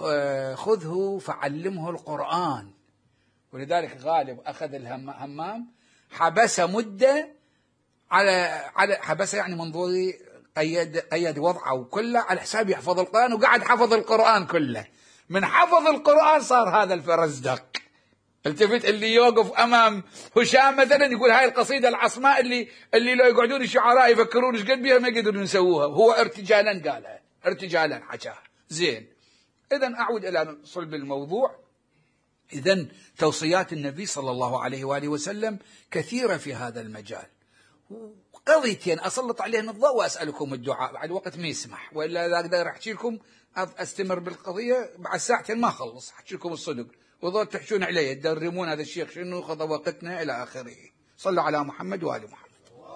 خذه فعلمه القرآن. ولذلك غالب أخذ الهمام، حبس مدة على على حبس يعني منظوري قيد قيد وضعه كله على حساب يحفظ القرآن، وقعد حفظ القرآن كله. من حفظ القرآن صار هذا الفرزدق. التفت اللي يوقف أمام هشام مثلا يقول هاي القصيدة العصماء اللي اللي لو يقعدون الشعراء يفكرون ايش قد بها ما يقدرون يسووها، هو ارتجالا قالها، ارتجالا حكاها. زين، إذن أعود إلى صلب الموضوع. إذن توصيات النبي صلى الله عليه وآله وسلم كثيرة في هذا المجال. قضيتين أسلط عليهن الضوء وأسألكم الدعاء، بعد وقت ما يسمح، وإلا إذا أقدر أحكي لكم أستمر بالقضية بعد ساعتين ما أخلص، أحكي لكم الصدق وظل تحشون علي تدرمون هذا الشيخ شنو خذ وقتنا إلى آخره. صلوا على محمد وآل محمد.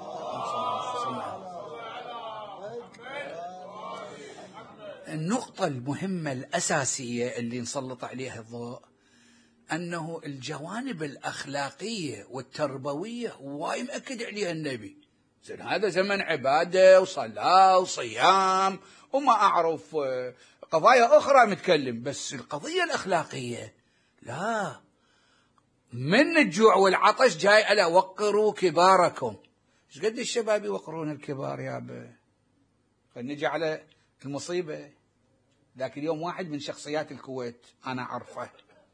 النقطة المهمة الأساسية اللي نسلط عليها الضوء أنه الجوانب الأخلاقية والتربوية وايد مأكد عليها النبي. زين، هذا زمن عبادة وصلاة وصيام وما أعرف قضايا أخرى متكلم، بس القضية الأخلاقية لا. من الجوع والعطش جاي على وقروا كباركم. ايش قد الشباب يوقرون الكبار يا ابا؟ خلينا نجي على المصيبة. ذاك اليوم واحد من شخصيات الكويت أنا أعرفه،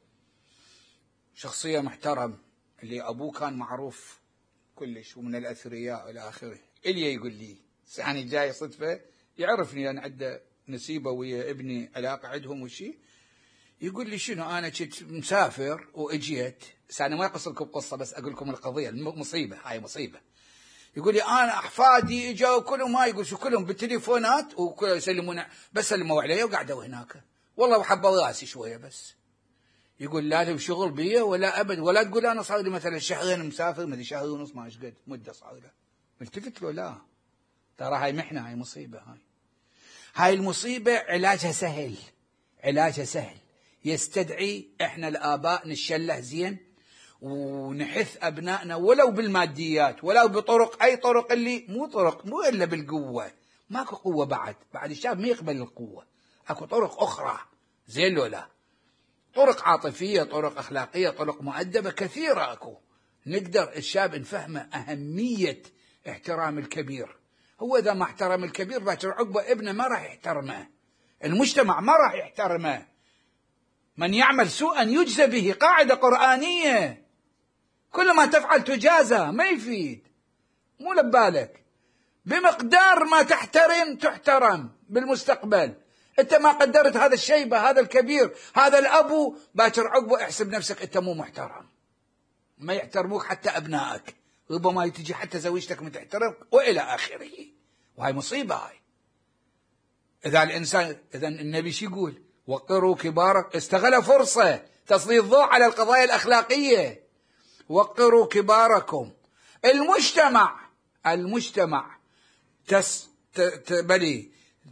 شخصية محترم، اللي أبوه كان معروف كلش ومن الأثرياء إلى آخره. إلي يقول لي يعني جاي صدفة يعرفني أنا عنده نسيبة ويا ابني علاقة عندهم وشي، يقول لي شنو أنا كنت مسافر وإجيت. أنا ما أقص لكم قصة بس أقول لكم القضية المصيبة، هاي مصيبة. يقول لي أنا أحفادي إجوا كلهم، ما يقول شو كلهم بالتليفونات وكلهم يسلمون، بس سلموا علي وقعدوا هناك والله وحبوا راسي شوية بس. يقول لا لهم شغل بيه ولا أبد، ولا تقول أنا صار لي مثلا شهرين مسافر، ما شهر ونص ما إيش قد مدة صار له. ملتفت له لا، ترى هاي محنة، هاي مصيبة. هاي هاي المصيبة علاجها سهل، علاجها سهل. يستدعي إحنا الآباء نشله زين ونحث أبنائنا ولو بالماديات ولو بطرق، أي طرق اللي مو طرق مو إلا بالقوة. ماكو قوة بعد بعد الشاب ما يقبل القوة، أكو طرق أخرى. زين لو لا، طرق عاطفية، طرق أخلاقية، طرق مؤدبة كثيرة أكو. نقدر الشاب نفهمه أهمية احترام الكبير. هو إذا ما احترم الكبير باكر عقبه ابنه ما راح يحترمه، المجتمع ما راح يحترمه. من يعمل سوءا يجزى به، قاعدة قرآنية، كل ما تفعل تجازى، ما يفيد. مو لبالك بمقدار ما تحترم تحترم بالمستقبل. انت ما قدرت هذا الشيبة، هذا الكبير، هذا الأبو، باكر عقبه احسب نفسك انت مو محترم. ما يحترموك حتى أبنائك، ربما تجي حتى زوجتك ما تحترمك وإلى آخره. وهي مصيبة هاي. إذا الإنسان، إذا النبي شو يقول؟ وقروا كبارك. استغل فرصة تسليط الضوء على القضايا الأخلاقية. وقروا كباركم. المجتمع المجتمع تس بلي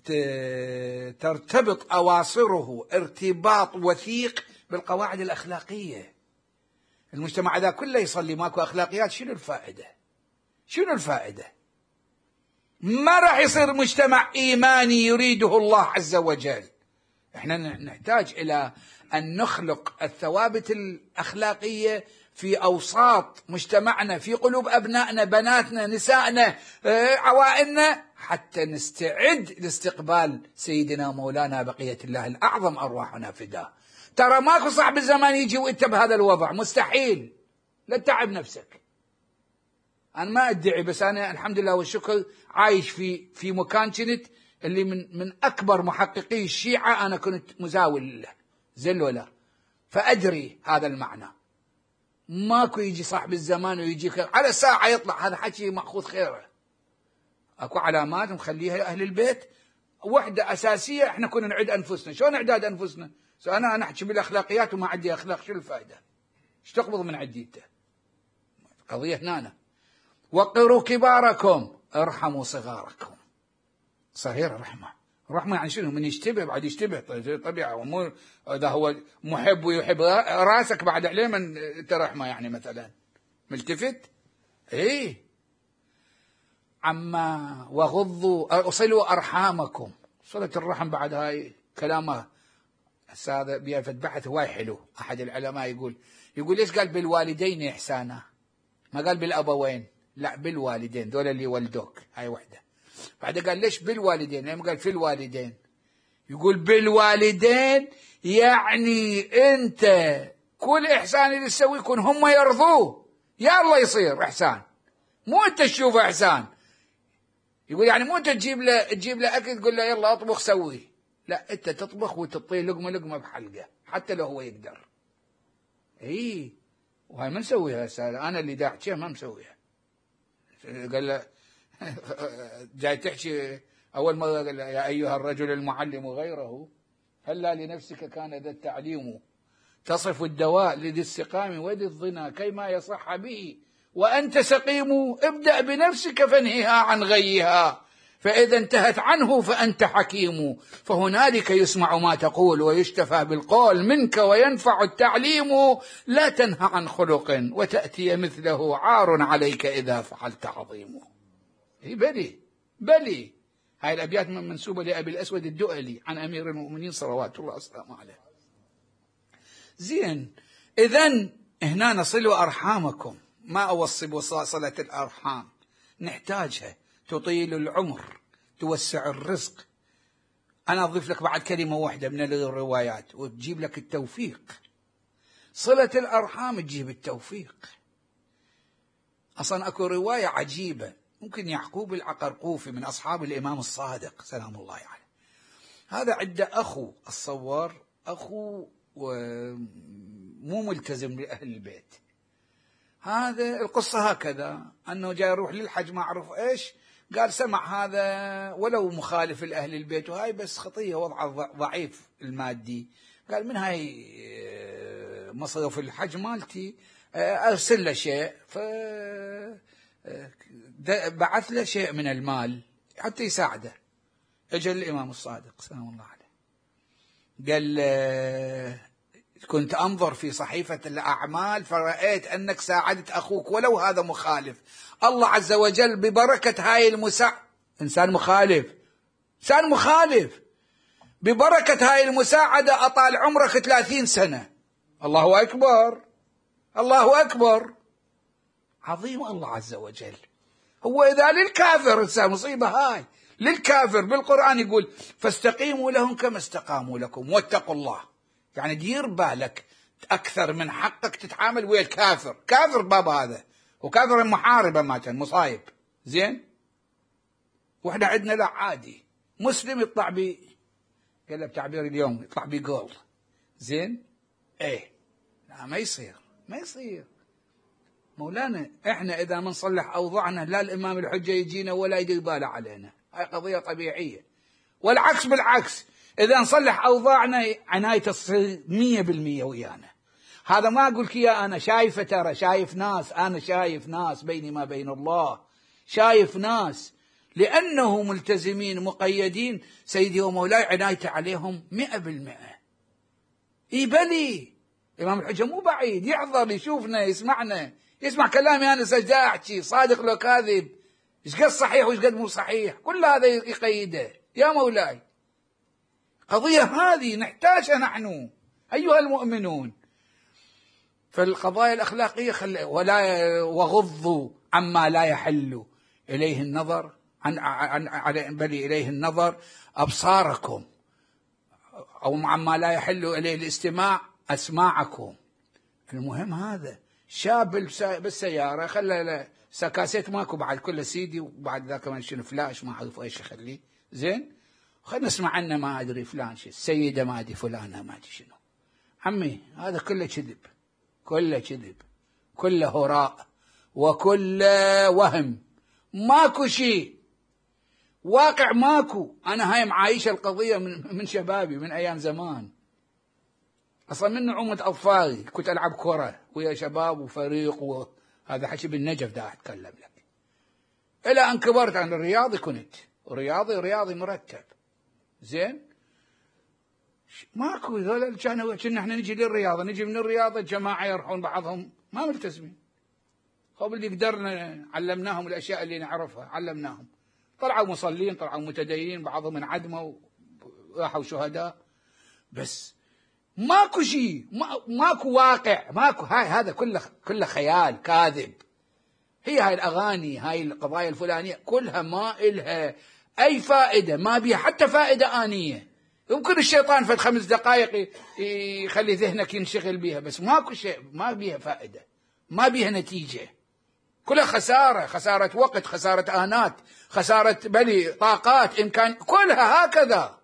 ترتبط أواصره ارتباط وثيق بالقواعد الأخلاقية. المجتمع إذا كله يصلي ماكو أخلاقيات، شنو الفائدة؟ شنو الفائدة؟ ما راح يصير مجتمع إيماني يريده الله عز وجل. احنا نحتاج إلى أن نخلق الثوابت الأخلاقية في أوساط مجتمعنا، في قلوب أبنائنا، بناتنا، نسائنا، عوائلنا، حتى نستعد لاستقبال سيدنا مولانا بقية الله الأعظم أرواحنا فداه. ترى ماكو صاحب الزمان يجي وانت بهذا الوضع، مستحيل. لا تتعب نفسك. أنا ما أدعي، بس أنا الحمد لله والشكر عايش في في مكان كنت اللي من من أكبر محققي الشيعة أنا كنت مزاول له، زين ولا؟ فأدري هذا المعنى. ماكو يجي صاحب الزمان ويجيك على ساعة يطلع، هذا حكي مأخوذ خيره. أكو علامات مخليها أهل البيت. وحدة أساسية إحنا كنا نعد أنفسنا. شلون إعداد أنفسنا؟ أنا أنا أحكي بالأخلاقيات وما عندي أخلاق، شو الفائدة؟ إيش تقبض من عديته؟ قضية هنا. وقروا كباركم ارحموا صغاركم. صغير رحمة. رحمة يعني شنو؟ من يشتبه بعد يشتبه طبيعة. ومو إذا هو محب ويحب راسك بعد عليه من ترحمة يعني مثلا ملتفت. إيه عما وغضوا أصلوا أرحامكم. صلة الرحم بعد هاي كلامه هذا بيفت بحث هواي حلو. أحد العلماء يقول يقول ليش قال بالوالدين إحسانا، ما قال بالأبوين؟ لا بالوالدين، دول اللي ولدوك، هاي وحدة. بعد قال ليش بالوالدين؟ لما قال في الوالدين. يقول بالوالدين يعني أنت كل إحسان اللي تسويه يكون هم يرضوه، يا الله يصير إحسان، مو أنت تشوفه إحسان. يقول يعني مو أنت تجيب له تجيب له أكل تقول له يلا أطبخ سويه، لا أنت تطبخ وتطيه لقمة لقمة بحلقة حتى لو هو يقدر. إيه وهاي ما نسويها هسه، أنا اللي دا أحكيها ما مسويها. قال له جاي تحكي أول مرة قال له يا أيها الرجل المعلم غيره هلا لنفسك كان ذا التعليم تصف الدواء لذي السقام وذي الظنا كيما يصح به وأنت سقيم ابدأ بنفسك فانهها عن غيها فإذا انتهت عنه فأنت حكيم فهنالك يسمع ما تقول ويشتفى بالقول منك وينفع التعليم لا تنهى عن خلق وتأتي مثله عار عليك إذا فعلت عظيم. بلي بلي هاي الأبيات منسوبة لأبي الأسود الدؤلي عن أمير المؤمنين صلوات الله وسلامه عليه. زين إذن هنا نصلوا أرحامكم، ما أوصي بصلة الأرحام، نحتاجها تطيل العمر توسع الرزق. أنا أضيف لك بعد كلمة واحدة من الروايات وتجيب لك التوفيق. صلة الأرحام تجيب التوفيق. أصلا أكو رواية عجيبة ممكن يعقوب العقرقوفي من أصحاب الإمام الصادق سلام الله عليه يعني. هذا عنده أخو الصور، أخو ومو ملتزم لأهل البيت. هذا القصة هكذا أنه جاي يروح للحج ما أعرف إيش، قال سمع هذا ولو مخالف لأهل البيت وهاي بس خطية وضعه ضعيف المادي، قال من هاي مصرف الحج مالتي أرسل له شيء، فبعث له شيء من المال حتى يساعده. أجل الإمام الصادق سلام الله عليه قال كنت أنظر في صحيفة الأعمال فرأيت أنك ساعدت أخوك ولو هذا مخالف، الله عز وجل ببركة هاي المساعدة، إنسان مخالف إنسان مخالف ببركة هاي المساعدة أطال عمرك ثلاثين سنة. الله أكبر الله أكبر عظيم الله عز وجل. هو إذا للكافر إنسان مصيبة هاي للكافر بالقرآن يقول فاستقيموا لهم كما استقاموا لكم واتقوا الله، يعني دير بالك أكثر من حقك تتعامل ويا الكافر، كافر باب هذا وكافر محاربة ماتن مصايب. زين وإحنا عندنا لا عادي مسلم يطلع بي قال له بتعبير اليوم يطلع بي جول. زين ايه لا ما يصير ما يصير مولانا. احنا اذا ما نصلح اوضاعنا لا الامام الحجه يجينا ولا يدير باله علينا، هاي قضيه طبيعيه. والعكس بالعكس اذا نصلح اوضاعنا عنايه تصير مية بالمية ويانا. هذا ما اقولك يا انا شايفه، ترى شايف ناس، انا شايف ناس بيني ما بين الله، شايف ناس لانه ملتزمين مقيدين سيدي ومولاي عنايته عليهم مئة بالمئة. اي بلي الامام الحجه مو بعيد، يحضر يشوفنا يسمعنا يسمع كلامي انا سجدا احكي صادق لو كاذب، ايش قد صحيح وايش قد مو صحيح، كل هذا يقيده يا مولاي. قضيه هذه نحتاجها نحن ايها المؤمنون. فالقضايا الاخلاقيه خل... ولا وغضوا عما لا يحل اليه النظر عن عن, عن... بل اليه النظر ابصاركم، او عما لا يحل اليه الاستماع اسماعكم. المهم هذا شاب بالسياره خلى سكاسيت ماكو بعد كله سيدي وبعد ذاك ما شنو فلاش ما اعرف ايش اخليه. زين خلينا نسمع عنه ما ادري فلان شيء السيده ما ادري فلانه ما ادري شنو. عمي هذا كله كذب كله كذب كله هراء وكله وهم، ماكو شيء واقع ماكو. انا هاي معايشه القضيه من من شبابي من ايام زمان، اصلا من نعومه اطفالي كنت العب كره ويا شباب وفريق، وهذا حكي بالنجف دا اتكلم لك. الى ان كبرت عن الرياضي كنت رياضي رياضي مرتب. زين ماكو هذول كانوا كنا احنا نجي للرياضه نجي من الرياضه الجماعه يروحون بعضهم ما ملتزمين. خب اللي قدرنا علمناهم الاشياء اللي نعرفها علمناهم، طلعوا مصلين طلعوا متدينين بعضهم انعدموا راحوا شهداء، بس ماكو شيء ماكو واقع ماكو. هاي هذا كله كله خيال كاذب. هي هاي الاغاني هاي القضايا الفلانيه كلها ما إلها اي فائده، ما بيها حتى فائده انيه. يمكن الشيطان في خمس دقائق يخلي ذهنك ينشغل بيها، بس ماكو شيء، ما بيها فائدة، ما بيها نتيجة، كلها خسارة، خسارة وقت، خسارة آنات، خسارة بلي طاقات، إمكان، كلها هكذا.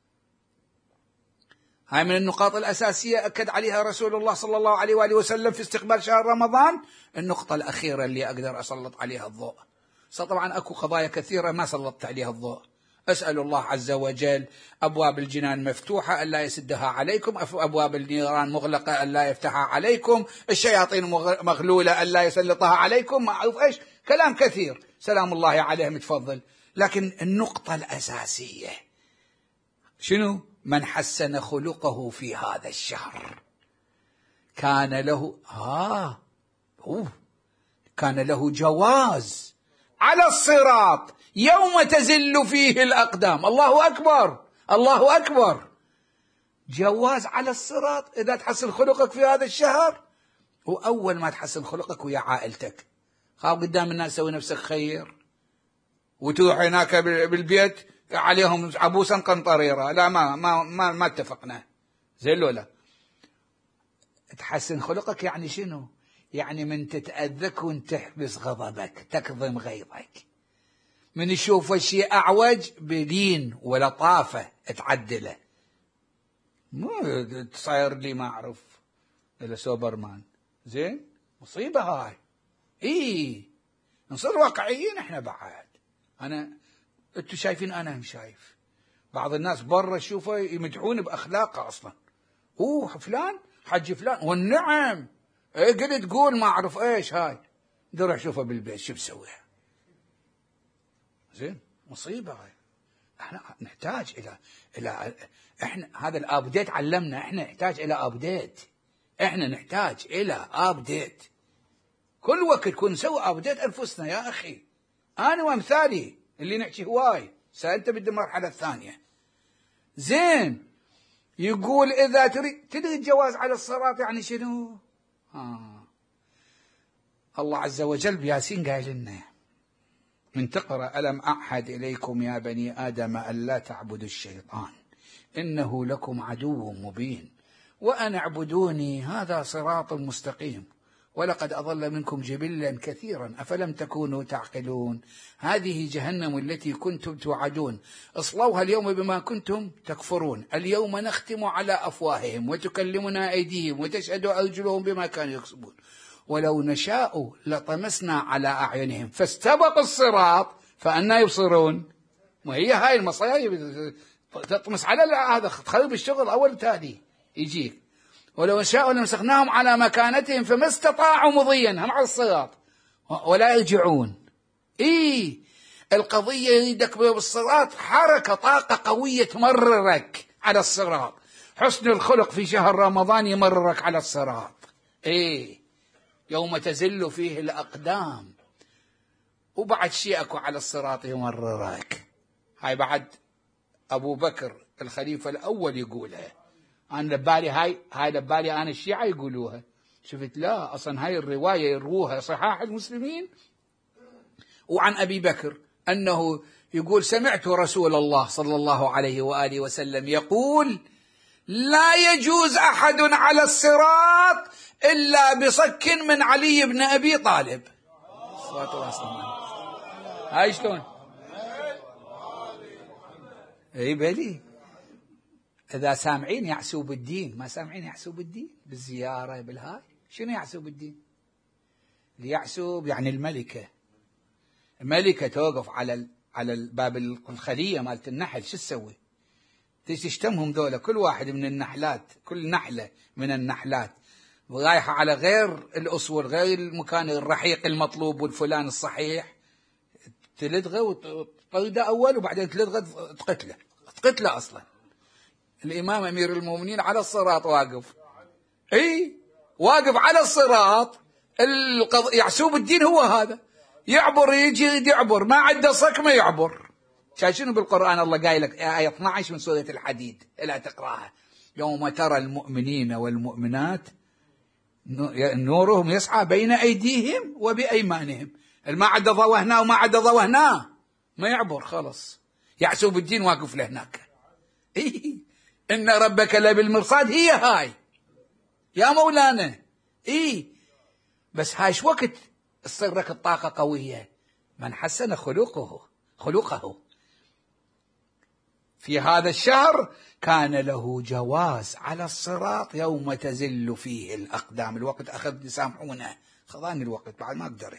هاي من النقاط الأساسية أكد عليها رسول الله صلى الله عليه وآله وسلم في استقبال شهر رمضان. النقطة الأخيرة اللي أقدر أسلط عليها الضوء، طبعا أكو قضايا كثيرة ما سلطت عليها الضوء، أسأل الله عز وجل أبواب الجنان مفتوحة ألا يسدها عليكم، أبواب النيران مغلقة ألا يفتحها عليكم، الشياطين مغلولة ألا يسلطها عليكم، ما أعرف إيش، كلام كثير سلام الله عليهم تفضل. لكن النقطة الأساسية شنو؟ من حسن خلقه في هذا الشهر كان له آه أوه كان له جواز على الصراط يوم تزل فيه الأقدام. الله أكبر، الله أكبر، جواز على الصراط إذا تحسن خلقك في هذا الشهر. وأول ما تحسن خلقك ويا عائلتك، خاف قدام الناس سوي نفسك خير وتروح هناك بالبيت عليهم عبوسا قنطريرة، لا ما ما ما, ما اتفقنا زين ولا. تحسن خلقك يعني شنو؟ يعني من تتأذك وانت تحبس غضبك، تكظم غيظك، من يشوف الشيء أعوج بدين ولطافة تعدله، مو تصير لي ما أعرف إلا سوبرمان، زين مصيبة هاي. إيه نصير واقعيين إحنا بعد. أنا أنتوا شايفين أنا شايف بعض الناس برا شوفه يمدحون بأخلاقه أصلا، أوه فلان حج فلان والنعم، إيه قلت تقول ما أعرف إيش، هاي دروح شوفه بالبيت شو بسويها، زين مصيبة هاي. احنا نحتاج الى الى احنا هذا الابديت علمنا، احنا نحتاج الى ابديت، احنا نحتاج الى ابديت، كل وقت نكون نسوي ابديت انفسنا يا اخي. انا وامثالي اللي نحكي هواي، سألت بدي المرحله الثانيه. زين يقول اذا تريد تدري الجواز على الصراط يعني شنو؟ آه. الله عز وجل بياسين قايل لنا من تقرأ ألم أعهد إليكم يا بني آدم ألا تعبدوا الشيطان إنه لكم عدو مبين وأن اعبدوني هذا صراط مستقيم ولقد أضل منكم جبلا كثيرا أفلم تكونوا تعقلون هذه جهنم التي كنتم توعدون اصلوها اليوم بما كنتم تكفرون اليوم نختم على أفواههم وتكلمنا أيديهم وتشهد أرجلهم بما كانوا يكسبون ولو نشاء لطمسنا على أعينهم فاستبقوا الصراط فأنا يبصرون. ما هي هاي المصايب تطمس على هذا تخرب الشغل أول تالي يجيك. ولو نشاء لمسخناهم على مكانتهم فما استطاعوا مضيا هم على الصراط ولا يرجعون. إيه القضية يريدك بالصراط حركة طاقة قوية تمررك على الصراط. حسن الخلق في شهر رمضان يمررك على الصراط. إيه يوم تزل فيه الأقدام. وبعد شيء أكو على الصراط يمررك. هاي بعد أبو بكر الخليفة الأول يقولها. أنا لبالي هاي هاي لبالي أنا الشيعة يقولوها. شفت لا أصلا هاي الرواية يروها صحاح المسلمين. وعن أبي بكر أنه يقول سمعت رسول الله صلى الله عليه وآله وسلم يقول لا يجوز أحد على الصراط إلا بصك من علي بن أبي طالب. الصلاة والسلام. هاي شلون؟ اي بلي إذا سامعين يعسوا بالدين، ما سامعين يعسوا بالدين بالزيارة بالهاي. شنو يعسوا بالدين؟ اللي يعسوا يعني الملكة الملكة توقف على على باب الخلية مالت النحل شو تسوي؟ تشتمهم ذولا كل واحد من النحلات، كل نحلة من النحلات رايحة على غير الأصول غير المكان الرحيق المطلوب والفلان الصحيح، تلدغه وتطرده أول وبعدين تلدغه تقتله تقتله أصلا. الإمام أمير المؤمنين على الصراط واقف، إيه واقف على الصراط. القض... يعسوب الدين هو هذا، يعبر يجي يعبر ما عنده صك ما يعبر. شايفين بالقرآن الله قايل لك آية اثني عشر من سورة الحديد لا تقراها يوم ترى المؤمنين والمؤمنات نورهم يسعى بين أيديهم وبأيمانهم. ما عدا ضوهناه وما عدا ضوهناه ما يعبر خلص. يعسوب الدين واقف لهناك. إيه إن ربك لبالمرصاد، هي هاي يا مولانا. إيه بس هاي شو وقت تصير لك الطاقة قوية؟ من حسن خلقه خلقه في هذا الشهر كان له جواز على الصراط يوم تزل فيه الأقدام. الوقت أخذ، سامحونا خذاني الوقت بعد ما قدرت.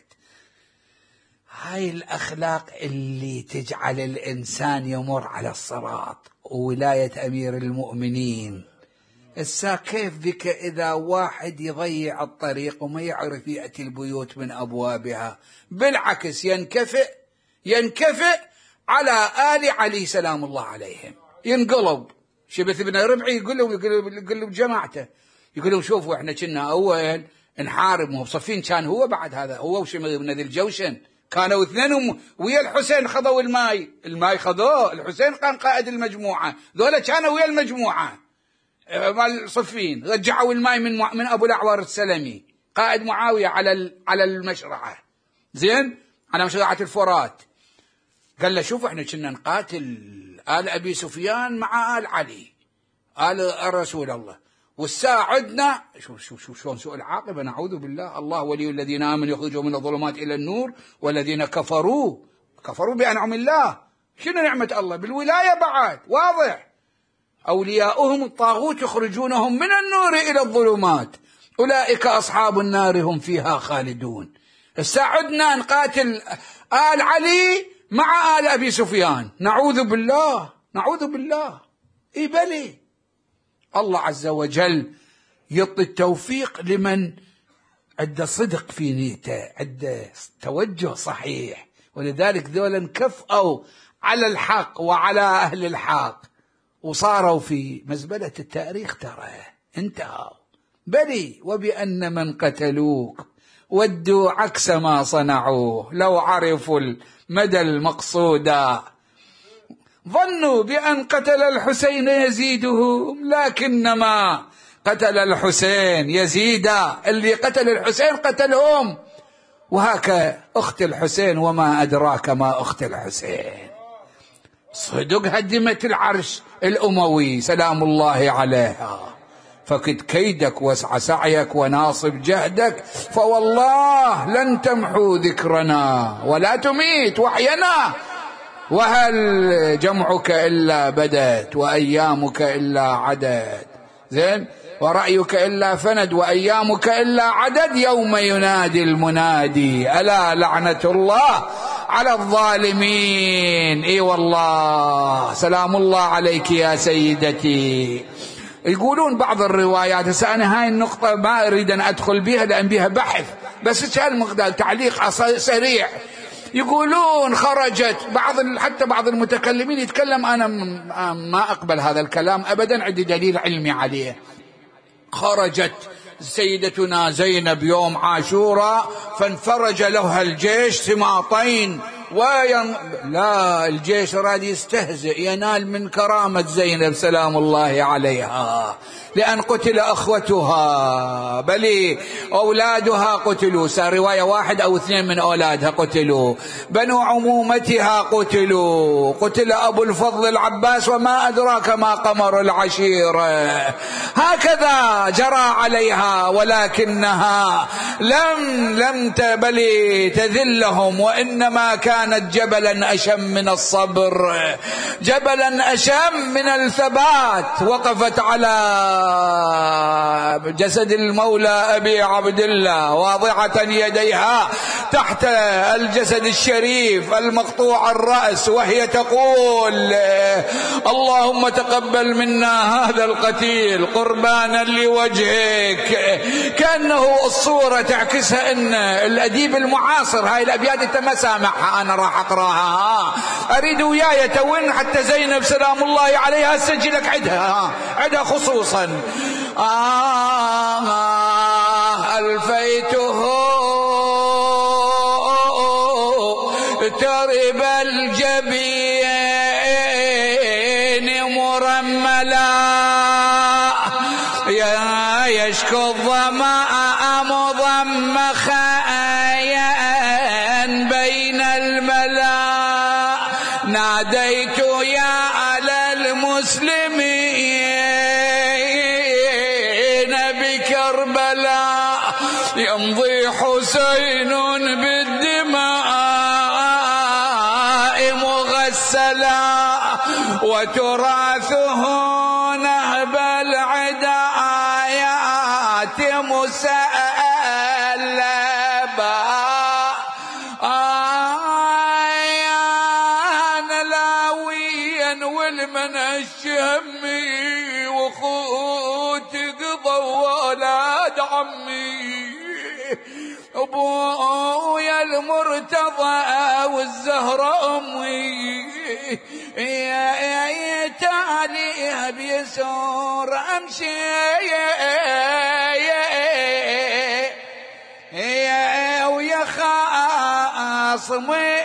هاي الأخلاق اللي تجعل الإنسان يمر على الصراط، وولاية أمير المؤمنين. السا كيف بك إذا واحد يضيع الطريق وما يعرف يأتي البيوت من أبوابها؟ بالعكس ينكفئ ينكفئ على آل علي سلام الله عليهم، ينقلب. شبث بن ربعي يقول له يقول له جماعته، يقول لهم شوفوا احنا كنا أول نحارب، مو بصفين كان هو بعد هذا، هو وشمر بن ذي الجوشن كانوا اثنين ويا الحسين خذوا الماي، الماي خذوه، الحسين كان قائد المجموعة، ذولا كانوا ويا المجموعة مال صفين، رجعوا الماي من من أبو الأعور السلمي قائد معاوية على على المشرعة، زين، على مشرعة الفرات. قال له شوف احنا كنا نقاتل آل أبي سفيان مع آل علي آل رسول الله، والساعة عدنا شو شو شو شلون سوء العاقبة، نعوذ بالله. الله ولي الذين آمنوا يخرجون من الظلمات إلى النور والذين كفروا كفروا بأنعم الله. شنو نعمة الله بالولاية بعد واضح، أولياؤهم الطاغوت يخرجونهم من النور إلى الظلمات أولئك أصحاب النار هم فيها خالدون. الساعدنا نقاتل آل علي مع آل أبي سفيان، نعوذ بالله نعوذ بالله. إيه بلي الله عز وجل يعطي التوفيق لمن عنده صدق في نيته، عنده توجه صحيح، ولذلك ذولا انكفأوا على الحق وعلى أهل الحق وصاروا في مزبلة التاريخ، ترى انتهوا. بلي وبأن من قتلوك ودوا عكس ما صنعوه لو عرفوا المدى المقصودا، ظنوا بأن قتل الحسين يزيدهم لكنما قتل الحسين يزيدا، اللي قتل الحسين قتلهم. وهكا أخت الحسين وما أدراك ما أخت الحسين، صدق هدمت العرش الأموي سلام الله عليها، فكد كيدك واسع سعيك وناصب جهدك، فوالله لن تمحو ذكرنا ولا تميت وحينا، وهل جمعك إلا بدت وأيامك إلا عدد، زين، ورأيك إلا فند وأيامك إلا عدد، يوم ينادي المنادي ألا لعنة الله على الظالمين. اي والله سلام الله عليك يا سيدتي. يقولون بعض الروايات، هسه أنا هاي النقطة ما أريد أن أدخل بها لأن بها بحث، بس كالمقدار تعليق سريع. يقولون خرجت بعض حتى بعض المتكلمين يتكلم، أنا ما أقبل هذا الكلام أبدا، عندي دليل علمي عليه. خرجت سيدتنا زينب يوم عاشوراء فانفرج لها الجيش سماطين وين... لا، الجيش راد يستهزئ ينال من كرامة زينب سلام الله عليها، لأن قتل أخوتها، بل أولادها قتلوا، صار رواية واحد أو اثنين من أولادها قتلوا، بنو عمومتها قتلوا، قتل أبو الفضل العباس وما أدراك ما قمر العشيرة. هكذا جرى عليها، ولكنها لم لم تبلي تذلهم، وإنما كانت جبلا أشم من الصبر، جبلا أشم من الثبات، وقفت على جسد المولى أبي عبد الله واضعة يديها تحت الجسد الشريف المقطوع الرأس، وهي تقول اللهم تقبل منا هذا القتيل قربانا لوجهك. كأنه الصورة تعكسها ان الأديب المعاصر، هاي الأبيات انت ما سامعها، أنا راح أقراها، أريد وياي توين حتى زينب سلام الله عليها سجلك عدها عدها خصوصا. آه ألفيته ترب الجبين مرملا، يا يشكو الظماء مضمخا بين الملا، ناديت يا على المسلمين يمضي حسين بالدماء مغسلا وتراثه نهب العدايات مسلبا آيان لاويا والمن الشمي وخوت قضوا ولاد عمي ابويا المرتضى والزهرة امي يا تاليها بيسور امشي ويا خاصمي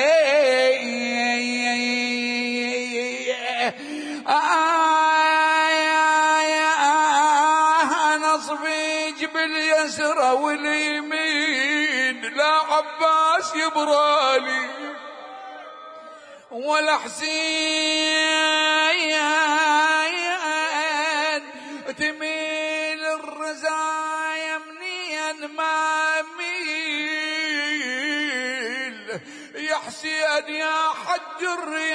نصفيج باليسرى واليمين لا عباس يبرالي ولا حسين تميل الرزايا منين ما ميل يا حسين يا حج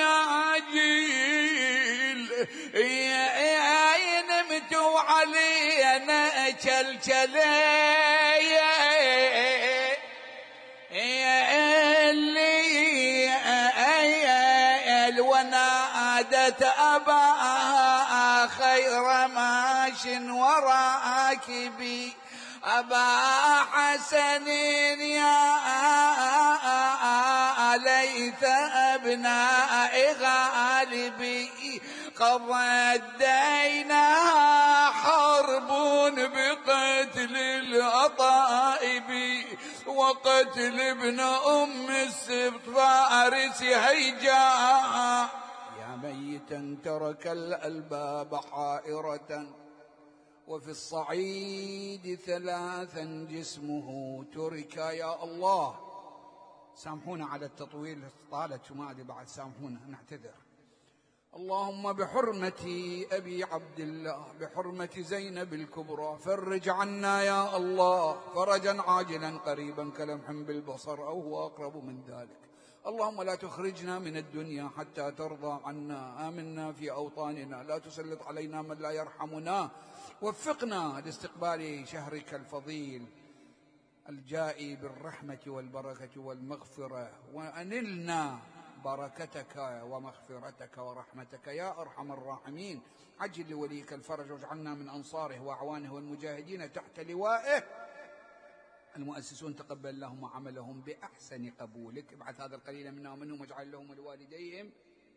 الرياجيل يا نمتوا علينا كالكليه ونادت أبا خير ماش وراكبي أبا حسن يا ليث أبناء غالبي قضينا حرب بقتل الأطائب وقتل ابن أم السبط فارس هيجاء يا ميتا ترك الألباب حائرة وفي الصعيد ثلاثا جسمه ترك يا الله. سامحونا على التطويل طالت وما أدري بعد سامحونا نعتذر. اللهم بحرمة أبي عبد الله بحرمة زينب الكبرى فرج عنا يا الله فرجا عاجلا قريبا كلمح بالبصر أو هو أقرب من ذلك. اللهم لا تخرجنا من الدنيا حتى ترضى عنا. آمنا في أوطاننا لا تسلط علينا من لا يرحمنا. وفقنا لاستقبال شهرك الفضيل الجائي بالرحمة والبركة والمغفرة وأنلنا بركتك ومغفرتك ورحمتك يا أرحم الراحمين. عجل لوليك الفرج واجعلنا من أنصاره وأعوانه والمجاهدين تحت لوائه. المؤسسون تقبل اللهم عملهم بأحسن قبولك. ابعث هذا القليل منا ومنهم واجعل لهم ولوالديهم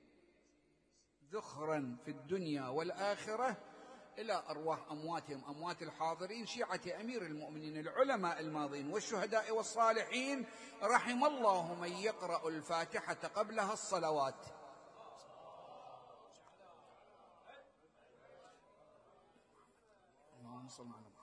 ذخرا في الدنيا والآخرة إلى أرواح أمواتهم أموات الحاضرين شيعة أمير المؤمنين العلماء الماضين والشهداء والصالحين. رحم الله من يقرأ الفاتحة قبلها الصلوات. اللهم صل على محمد.